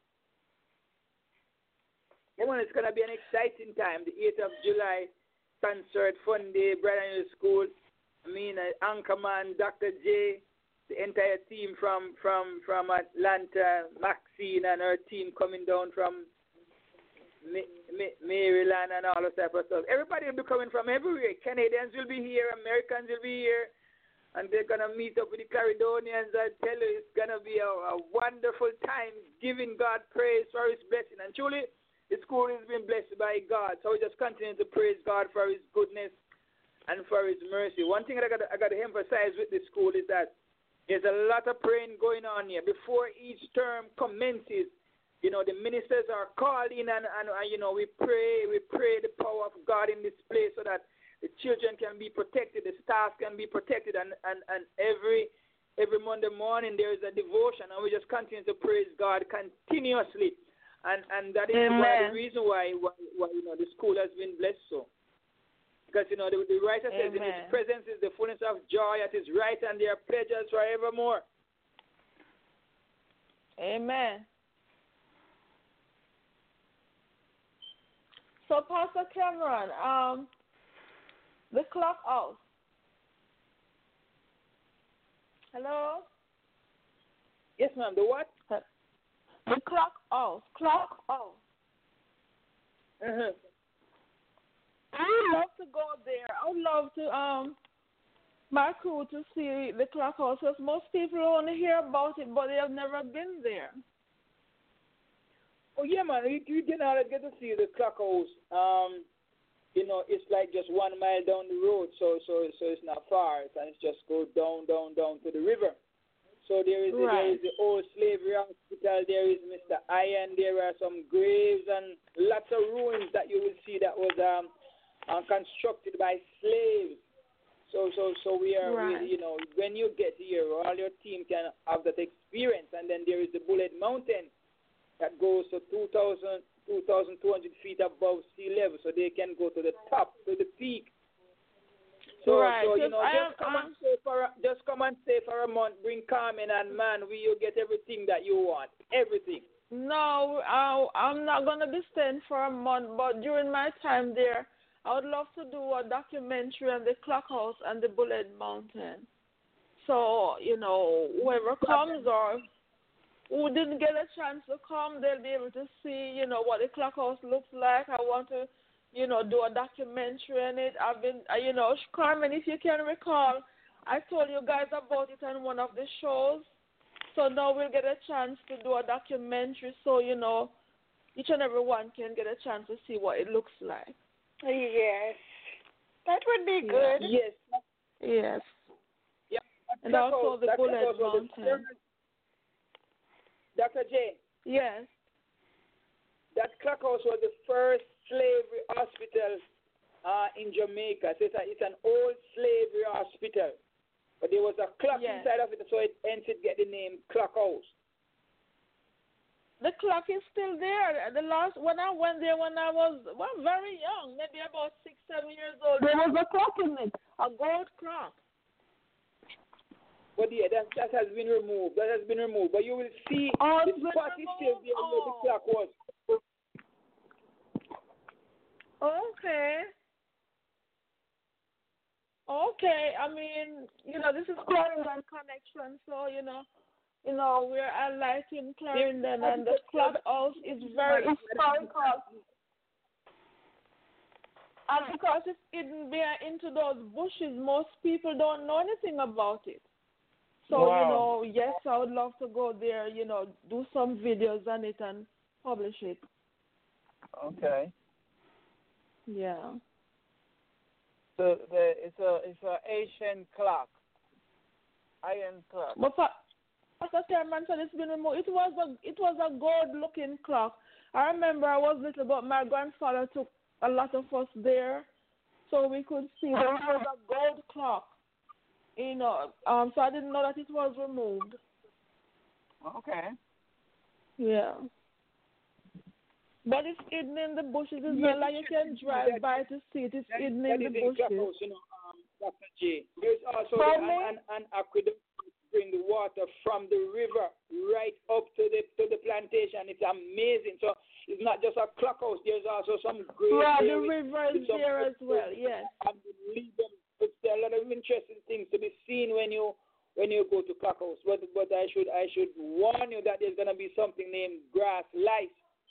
Yeah, man, it's going to be an exciting time. The eighth of July concert, fun day, Brighton Hill School. I mean, uh, Anchorman, Doctor J, the entire team from, from, from Atlanta, Maxine and her team coming down from Ma- Ma- Maryland and all that type of stuff. Everybody will be coming from everywhere. Canadians will be here, Americans will be here. And they're going to meet up with the Caledonians. I tell you, it's going to be a, a wonderful time giving God praise for his blessing. And truly, the school has been blessed by God. So we just continue to praise God for his goodness and for his mercy. One thing that I got, I got to emphasize with the school is that there's a lot of praying going on here. Before each term commences, you know, the ministers are called in and, and, and you know, we pray, we pray the power of God in this place so that the children can be protected, the staff can be protected, and, and, and every every Monday morning there is a devotion, and we just continue to praise God continuously. And and that is one of the reason why, why, why you know the school has been blessed so. Because you know the, the writer says in his presence is the fullness of joy, at his right and there are pleasures forevermore. Amen. So, Pastor Cameron, um, the clock house. Hello? Yes, ma'am. The what? The clock house. Clock house. Uh-huh. I would love to go there. I would love to, um, my crew to see the clock house because most people only hear about it, but they have never been there. Oh, yeah, man. You, you can always get to see the clock house. Um, you know, it's like just one mile down the road, so so so it's not far. And it's just go down, down, down to the river. So there is, right. there is the old slavery hospital. There is Mister Iron. There are some graves and lots of ruins that you will see that was um, uh, constructed by slaves. So so so we are, right. we, you know, when you get here, all your team can have that experience. And then there is the Bullet Mountain. that goes to two thousand, two thousand two hundred feet above sea level, so they can go to the top, to the peak. So, right. so you Just know, I just am, come um, and stay for a, just come and stay for a month. Bring Carmen and man, we you get everything that you want, everything. No, I, I'm not going to be staying for a month, but during my time there, I would love to do a documentary on the Clock House and the Bullet Mountain. So, you know, whoever comes or who didn't get a chance to come, they'll be able to see, you know, what the Clock House looks like. I want to, you know, do a documentary on it. I've been, uh, you know, Carmen, if you can recall, I told you guys about it on one of the shows. So now we'll get a chance to do a documentary so, you know, each and every one can get a chance to see what it looks like. Yes. That would be Yeah. good. Yes. Yes. Yeah. And also the that Bullet was the Mountain. first- Doctor J, Yes. that Clock House was the first slavery hospital uh, in Jamaica. So it's, a, it's an old slavery hospital. But there was a clock Yes. inside of it, so it hence it get the name Clock House. The clock is still there. The last when I went there when I was well very young, maybe about six, seven years old, there was a clock in it, a gold clock. But yeah, that that has been removed. That has been removed. But you will see Oh, the it's been spot is still removed? there where the Oh. clock was. Okay. Okay. I mean, you know, this is Clarendon Connection, so you know, you know, we're highlighting Clarendon, and the Clock House is very historical. And because it's hidden there into those bushes, most people don't know anything about it. So, Wow. you know, yes, I would love to go there, you know, do some videos on it and publish it. Okay. Yeah. So the, it's a it's a Asian clock, iron clock. But for, Pastor Chairman said it's been removed. It was a it was a gold looking clock. I remember I was little, but my grandfather took a lot of us there, so we could see that it was a gold clock. You know, um, so I didn't know that it was removed. Okay. Yeah. But it's hidden in the bushes. It's not like you can drive by to see it. It's That, hidden that in is the in Clock bushes. House, you know, um, Doctor J. There's also For the, me? an, an, an aqueduct to bring the water from the river right up to the to the plantation. It's amazing. So it's not just a Clock House. There's also some great Yeah, the areas river is with some there as well. Yes. unbelievable. There are a lot of interesting things to be seen when you when you go to Clock House. But but I should I should warn you that there's gonna be something named grass lice.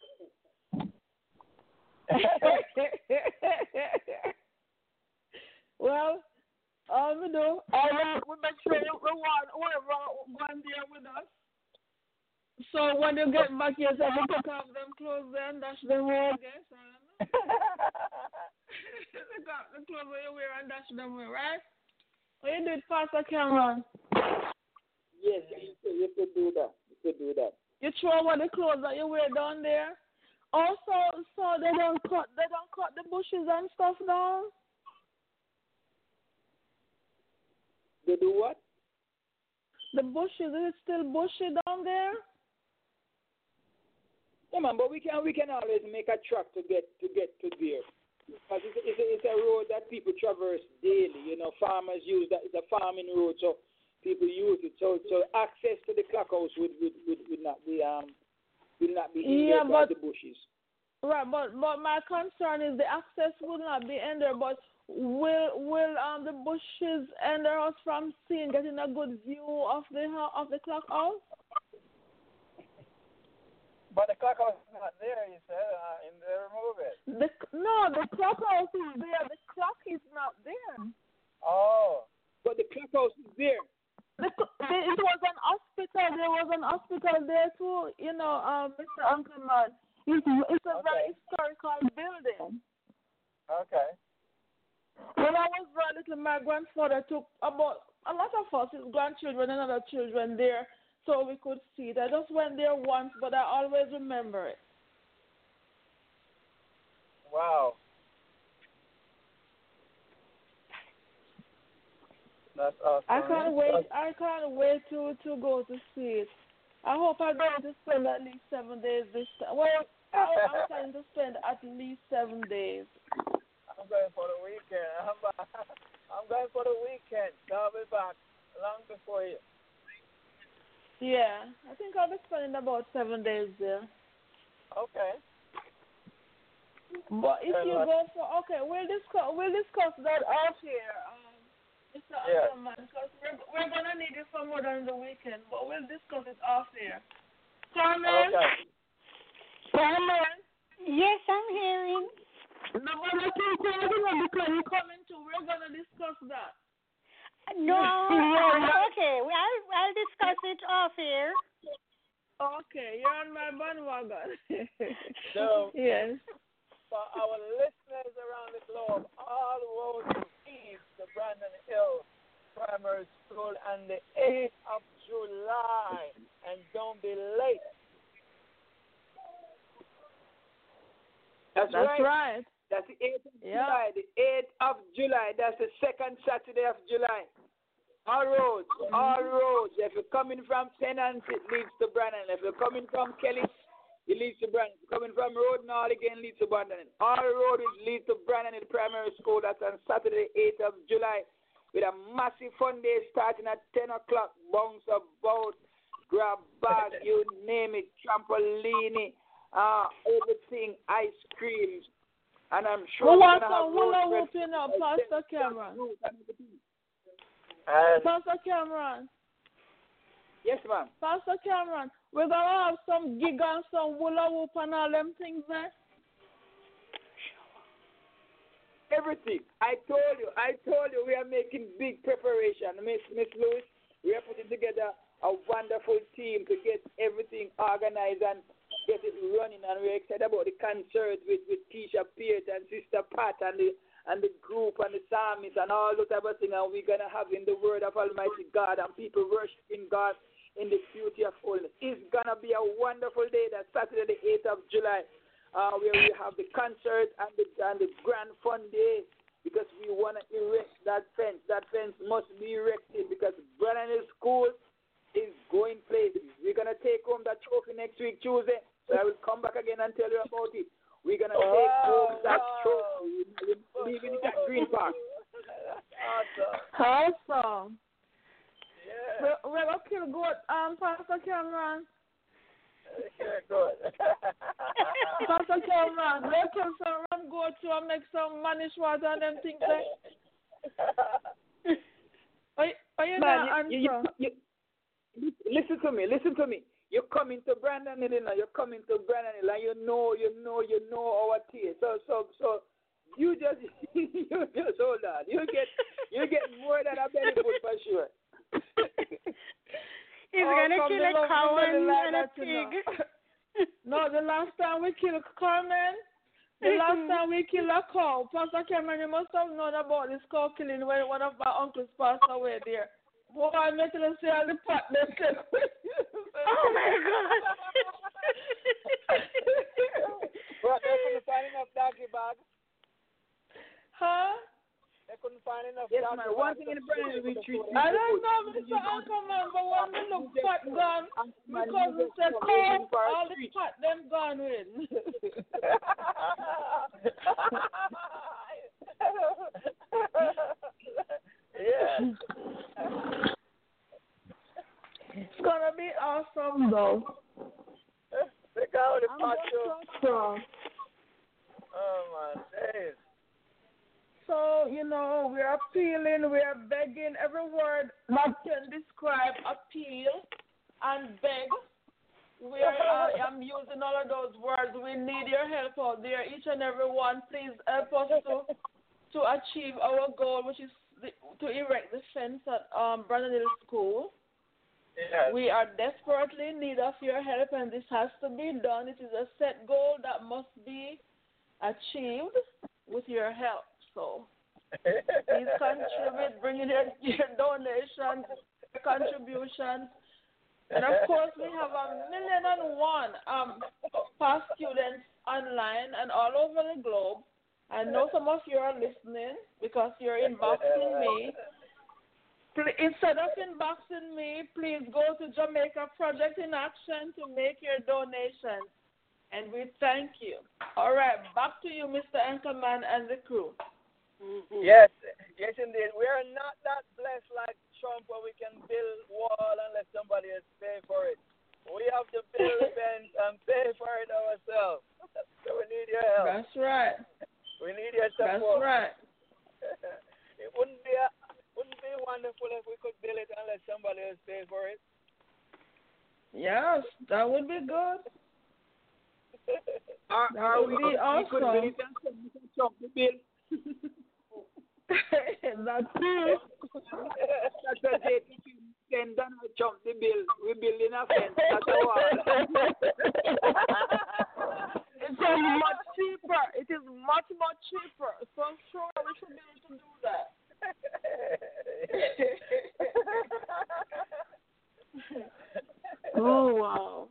Well, all we do, all we make sure we want whoever going there with us. So when you get back here, so you take off them clothes and dash them away again. Take off the clothes that you wear and dash them away, right? When you do it, Pastor Cameron. Yes, you could, you could do that. You could do that. You throw away the clothes that you wear down there. Also, so they don't cut, they don't cut the bushes and stuff down. They do what? The bushes, is it still bushy down there? Yeah, man, but we can we can always make a track to get to get to there. Because it's a, it's, a, it's a road that people traverse daily. You know, farmers use that. It's a farming road, so people use it. So so access to the Clock House would would, would, would not be um will not be Yeah, hindered by but the bushes. right, but but my concern is the access will not be hindered. But will will um the bushes hinder us from seeing, getting a good view of the ho- of the Clock House? But the clock house is not there, you said, uh, and they remove it. The no, the Clock House is there. The clock is not there. Oh. But the Clock House is there. The, the, it was an hospital. There was an hospital there too. You know, um, Mister Uncleman. It's it's a Okay. very historical building. Okay. When I was very little, my grandfather took about a lot of us, his grandchildren and other children there, so we could see it. I just went there once, but I always remember it. Wow. That's awesome. I can't wait. That's, I can't wait to to go to see it. I hope I'm going to spend at least seven days this time. Well, I, I'm planning to spend at least seven days. I'm going for the weekend. I'm, I'm going for the weekend. So I'll be back long before you. Yeah, I think I'll be spending about seven days there. Okay. But if you go for okay, we'll discuss we'll discuss that off here, um, Mister Yeah. Ackerman, because we're we're gonna need it for more than the weekend. But we'll discuss it off here. Carmen. Okay. Carmen. Yes, I'm hearing. No, but I can't say anything because you're coming too. We're gonna discuss that. No, okay. Well, I'll, I'll discuss it off here. Okay, you're on my bandwagon. So, yes. for our listeners around the globe, all roads lead to Brandon Hill Primary School on the eighth of July. And don't be late. That's, That's right. right. That's the eighth of Yeah. July. The eighth of July. That's the second Saturday of July. All roads, all roads. If you're coming from Tennant, it leads to Brandon. If you're coming from Kelly, it leads to Brandon. If you're coming from Road North, again, leads to Brandon. All roads lead to Brandon in Primary School. That's on Saturday, eighth of July, with a massive fun day starting at ten o'clock. Bounce about, grab bag, you name it, trampoline, uh, everything, ice creams. And I'm sure Who we're wants going to have some hula road whooping up, Pastor Cameron? And Pastor Cameron. yes, ma'am. Pastor Cameron, we're going to have some gig and some hula whoop and all them things there. Everything. I told you, I told you we are making big preparation. Miss Miss Lewis, we are putting together a wonderful team to get everything organized and get it running. And we're excited about the concert with, with Keisha Peart and Sister Pat and the and the group and the psalmists and all those type of things. And we're going to have in the word of Almighty God and people worshiping God in the beauty of holiness. It's going to be a wonderful day. That's Saturday, the eighth of July. Uh, where we have the concert and the, and the grand fun day because we want to erect that fence. That fence must be erected because Brandon Hill School is going places. We're going to take home that trophy next week, Tuesday. So I will come back again and tell you about it. We're going to take oh, home that wow. trophy. We're leaving it at Green Park. Awesome. Awesome. Yeah. We're, we're going to kill goat, um, Pastor Cameron. Okay, good. Pastor Cameron, let's kill some ram goat to and make some manish water and them things there. Are, are you Man, not you, you, answer? you, you, listen to me, listen to me. You're coming to Brandon Hill, you're coming to Brandon Hill, and you know, you know, you know our taste. So, so, so, you just, you just hold on. You get, you get more than a benefit for sure. He's Oh, gonna come kill the a love cow of the and, Lord and a that you pig. know. No, the last time we killed Carmen, the last time we killed a cow, Pastor Cameron, you must have known about this cow killing when one of my uncles passed away there. Boy, I met them say all the pot they said. Oh my God! But they couldn't find enough doggy bags. Huh? They couldn't find enough yes, doggy bags. One thing in the Brandon Hill retreat. I don't know, Mister Ackerman, but when we look pot gone, because we said cow, all the pot them gone with. Yeah. It's gonna be awesome though. Look out the I'm pot just so Oh my days. So, you know, we are appealing, we are begging, every word that can describe appeal and beg. We are, uh, I'm using all of those words. We need your help out there. Each and every one, please help us to to achieve our goal, which is the, to erect the fence at um, Brandon Hill School. Yes. We are desperately in need of your help, and this has to be done. It is a set goal that must be achieved with your help. So please contribute, bring in your, your donations, your contributions. And of course, we have a million and one um, past students online and all over the globe. I know some of you are listening because you're inboxing me. Pl- Instead of inboxing me, please go to Jamaica Project in Action to make your donation. And we thank you. All right, back to you, Mister Anchorman and the crew. Mm-hmm. Yes, yes, indeed. We are not that blessed like Trump where we can build wall unless somebody else pay for it. We have to build fence and pay for it ourselves. So we need your help. That's right. We need your support. That's right. It wouldn't be a, wouldn't be wonderful if we could build it unless somebody else pay for it. Yes, that would be good. Are, that are would we, be awesome. We could build it and Trump the bill. That's true. That's what they send Donald Trump the bill. We building a fence. That's a wall. It's so much cheaper. It is much, much cheaper. So I'm sure we should be able to do that. Oh, wow.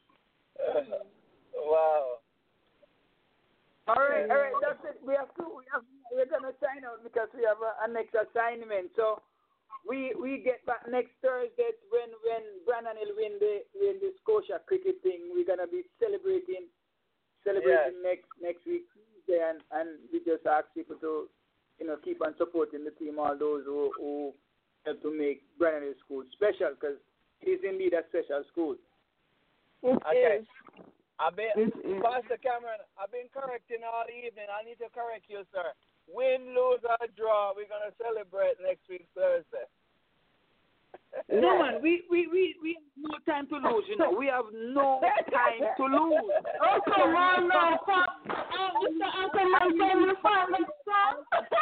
Wow. All right, all right, that's it. We have to, we have, we're going to sign out because we have a, a next assignment. So we we get back next Thursday when when Brandon will win the win the Scotia cricket thing. We're going to be celebrating celebrating yes. next next week Tuesday, and, and we just ask people to, you know, keep on supporting the team, all those who, who help to make Brandon Hill School special, because it is indeed a special school. It okay. is. I've been, Pastor Cameron, I've been correcting all evening. I need to correct you, sir. Win, lose, or draw, we're going to celebrate next week, Thursday. No, man, we, we, we, we have no time to lose, you know. We have no time to lose. Oh, come on now, Pop. Oh, Mister Anchorman, can you find the song?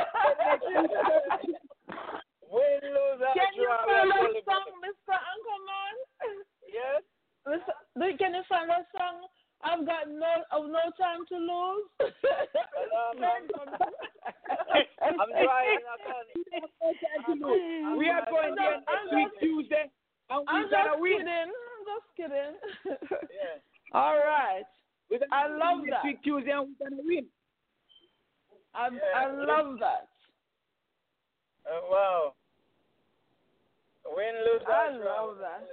Win, lose, or can draw, Can you find we're that song, Mister Anchorman? Yes? Mister Can you find that song? I've got no uh, no time to lose. I'm trying. We are going there next week Tuesday. And I'm we're just gonna win. kidding. I'm just kidding. Yeah. All right. We're I love next that. week Tuesday, and we're gonna win. I Yeah. I love that. Uh, wow. Win, lose, or I draw. love that.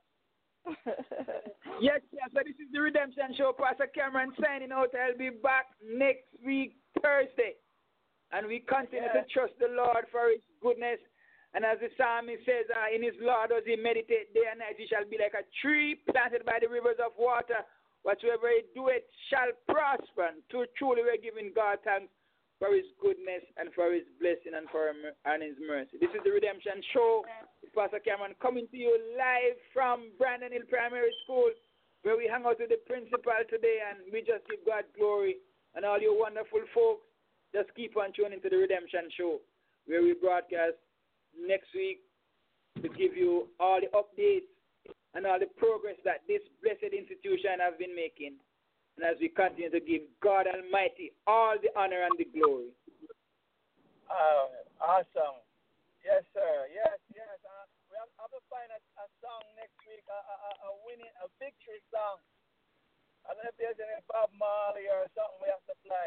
Yes, yes. So this is the Redemption Show. Pastor Cameron signing out. I'll be back next week, Thursday. And we continue yes. to trust the Lord for his goodness. And as the psalmist says, uh, in his law does he meditate day and night. He shall be like a tree planted by the rivers of water. Whatsoever he doeth shall prosper. And so truly we're giving God thanks for his goodness and for his blessing and for him, and his mercy. This is the Redemption Show. It's Pastor Cameron coming to you live from Brandon Hill Primary School, where we hang out with the principal today, and we just give God glory. And all you wonderful folks, just keep on tuning into the Redemption Show, where we broadcast next week to give you all the updates and all the progress that this blessed institution has been making. And as we continue to give God Almighty all the honor and the glory. Oh, awesome. Yes, sir. Yes, yes. Uh, we have, have to find a, a song next week, a, a, a winning, a victory song. I don't know if there's any Bob Marley or something we have to play.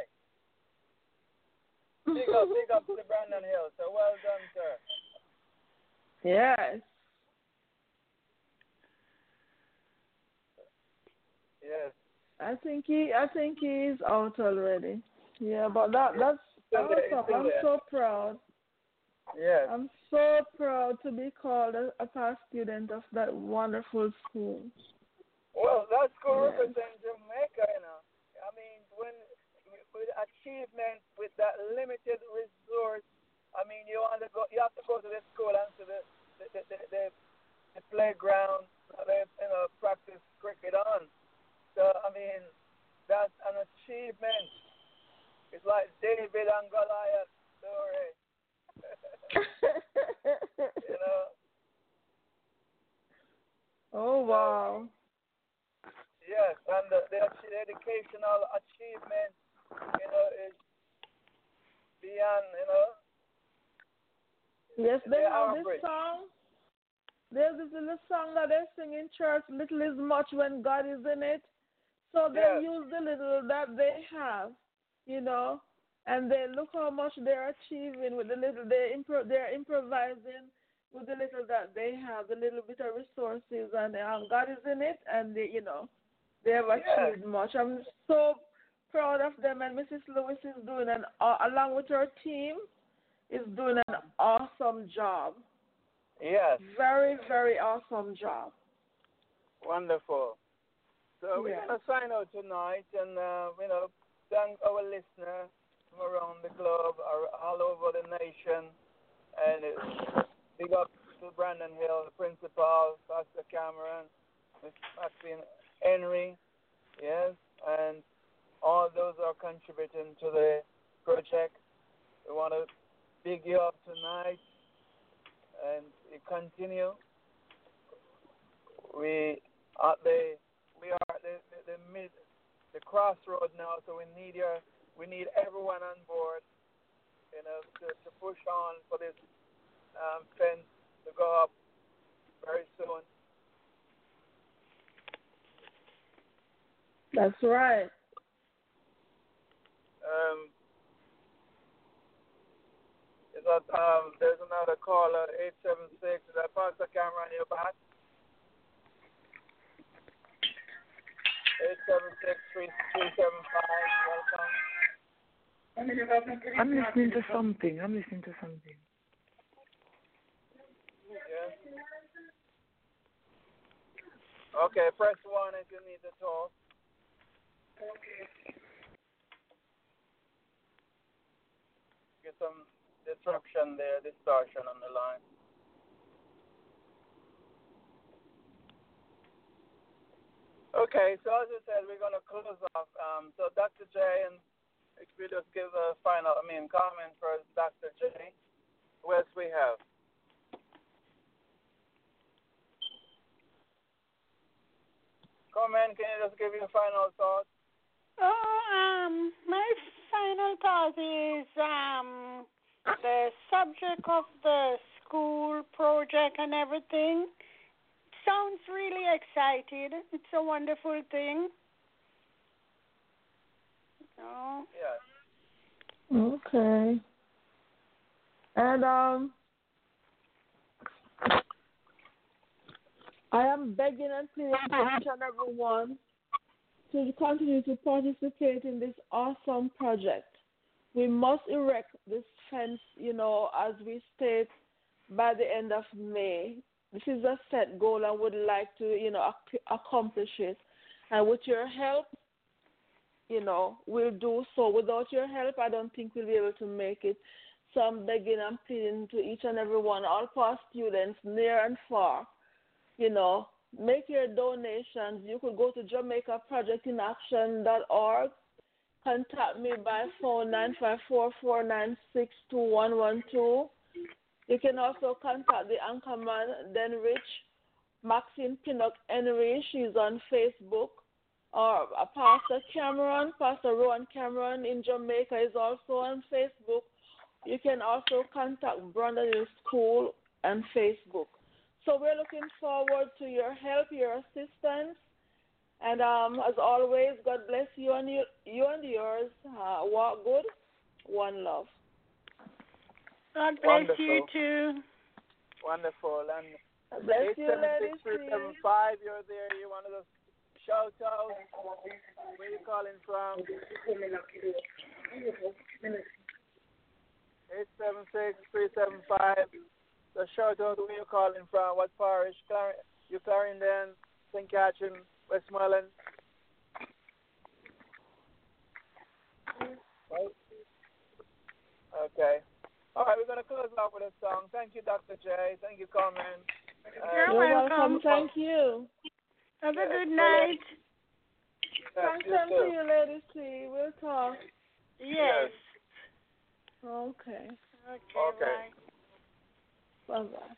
Big up, big up to the Brandon Hill. So well done, sir. Yes. Yes. I think he, I think he's out already. Yeah, but that that's awesome. I'm so proud. Yes. I'm so proud to be called a, a past student of that wonderful school. Well, that school yes. represents Jamaica, you know. I mean, when with achievement, with that limited resource, I mean, you want to go, you have to go to the school and to the the the, the, the, the playground, they, you know, practice cricket on. So, I mean, that's an achievement. It's like David and Goliath story. You know? Oh, wow. Yes, and the, the educational achievement, you know, is beyond, you know. Yes, they have average. this song. There's this little song that they sing in church, little is much when God is in it. So they yes. use the little that they have, you know, and they look how much they're achieving with the little, they impro- they're improvising, with the little that they have, the little bit of resources, and um, God is in it, and they, you know, they have achieved yes. much. I'm so proud of them, and Missus Lewis is doing an, uh, along with her team, is doing an awesome job. Yes. Very, very awesome job. Wonderful. So we're yeah. going to sign out tonight, and, uh, you know, thank our listeners from around the globe, all over the nation, and uh, big up to Brandon Hill, the principal, Pastor Cameron, Miss Maxine Henry, yes, and all those are contributing to the project. We want to big you up tonight, and we continue. We are the we are the, the, the mid the crossroad now, so we need your we need everyone on board, you know, to, to push on for this um, fence to go up very soon. That's right. Um, is that, um, there's another caller, eight seven six. Is that Pastor Cameron, you're back? eight seven six, three seven five, welcome. I'm listening to something. I'm listening to something. Yes. Okay, press one if you need to talk. Okay. Get some disruption there, distortion on the line. Okay, so as I said, we're going to close off. Um, so Doctor J, and if we just give a final, I mean, comment for Doctor J, who else we have? Comment, can you just give your final thoughts? Oh, um, my final thought is um the subject of the school project and everything sounds really excited. It's a wonderful thing. Oh. Yeah. Okay. And um, I am begging and pleading to each and every one to continue to participate in this awesome project. We must erect this fence, you know, as we state, by the end of May. This is a set goal and would like to, you know, ac- accomplish it. And with your help, you know, we'll do so. Without your help, I don't think we'll be able to make it. So I'm begging and pleading to each and every one, all past students, near and far, you know, make your donations. You could go to Jamaica Project in Action dot org. Contact me by phone nine five four, four nine six, two one one two. You can also contact the anchorman, then Rich, Maxine Pinnock Henry. She's on Facebook. Or uh, Pastor Cameron, Pastor Rowan Cameron in Jamaica is also on Facebook. You can also contact Brandon Hill School and Facebook. So we're looking forward to your help, your assistance. And um, as always, God bless you and you, you and yours. Uh, walk good. One love. God bless Wonderful. you too. Wonderful. And God bless you, ladies. eight seven six, three seven five, you're there. You want to just shout out where you calling from? eight seven six, three seven five. So shout out where you calling from. What parish? Clar- you Clarendon, Saint Catherine, Westmoreland. Right? Okay. All right, we're going to close out with a song. Thank you, Doctor J. Thank you, Carmen. Uh, You're You're welcome. welcome. Thank you. Have yes, a good night. Thanks to you, ladies. See, we'll talk. Yes. Okay. Okay. Okay. Bye. Bye bye.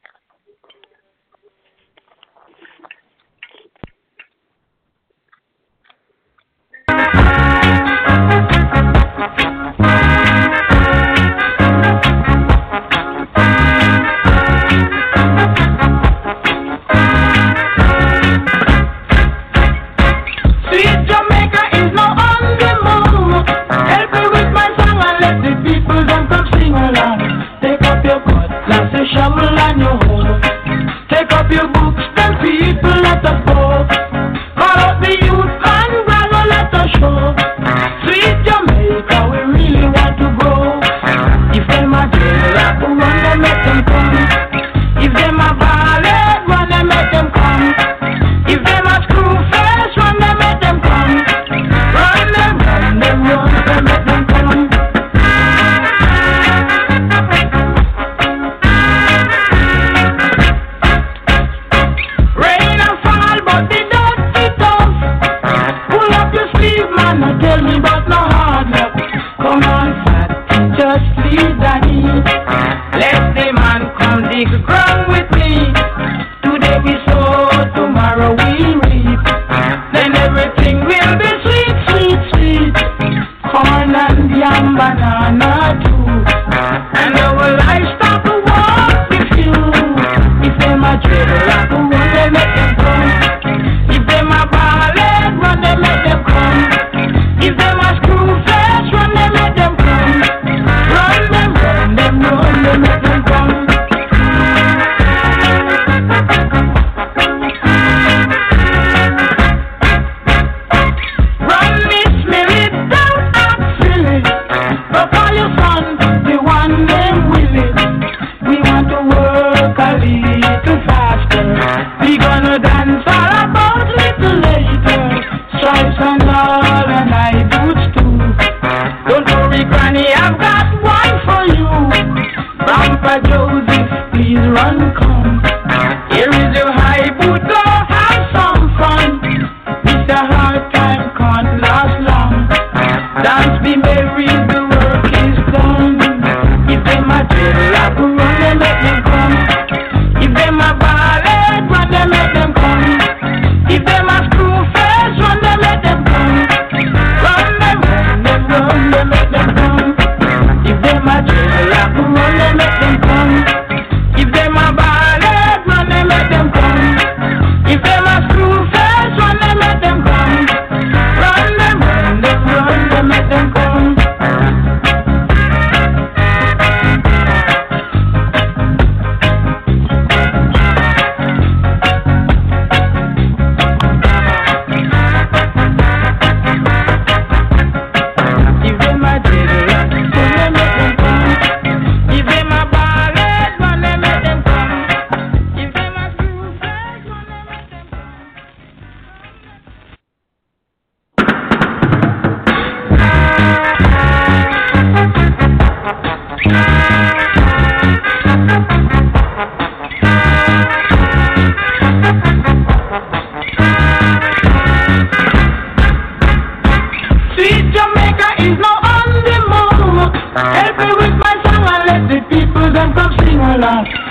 Shovel and your believe, man, I tell me about no hard luck. Come on, fat, just leave daddy. Let the man come dig ground with me. Today we sow, tomorrow we reap. Then everything will be sweet, sweet, sweet. Corn and yam, banana too. And our livestock will walk with you. If them a dreidel, I go run, they make them come. If them a ballad, run, they make them come. If them a screw face, run, they make them come. Run them, run them, run, they make them come. Run Miss Millie, don't act silly. But for your son, the one named Willie, we want to work a little faster. We gonna dance all about little later. Stripes and all and high boots too. Don't worry, Granny, I've got one for you. Grandpa Joseph, please run, come. Here is your high boot, go have some fun. Mister Hard Time can't last long. Dance be merry, the work is done. If them a dreidel, I go run, they make them come. If them a ballad, run, they make them come. If them a screw face, run, they make them come. Run them, run them, run, they make them come. If them a dreidel, I go run, they make them come. If them a ballad, run, they make them come. If them a screw face, run, they make them come. Run them, run them, run, they make them come. If them a dreidel, run, they make them come. If them a ballad, run, they make them come. If them a screw face, run, they make them come. Sweet Jamaica is now on the move. Help me with my song and let the people them come sing along.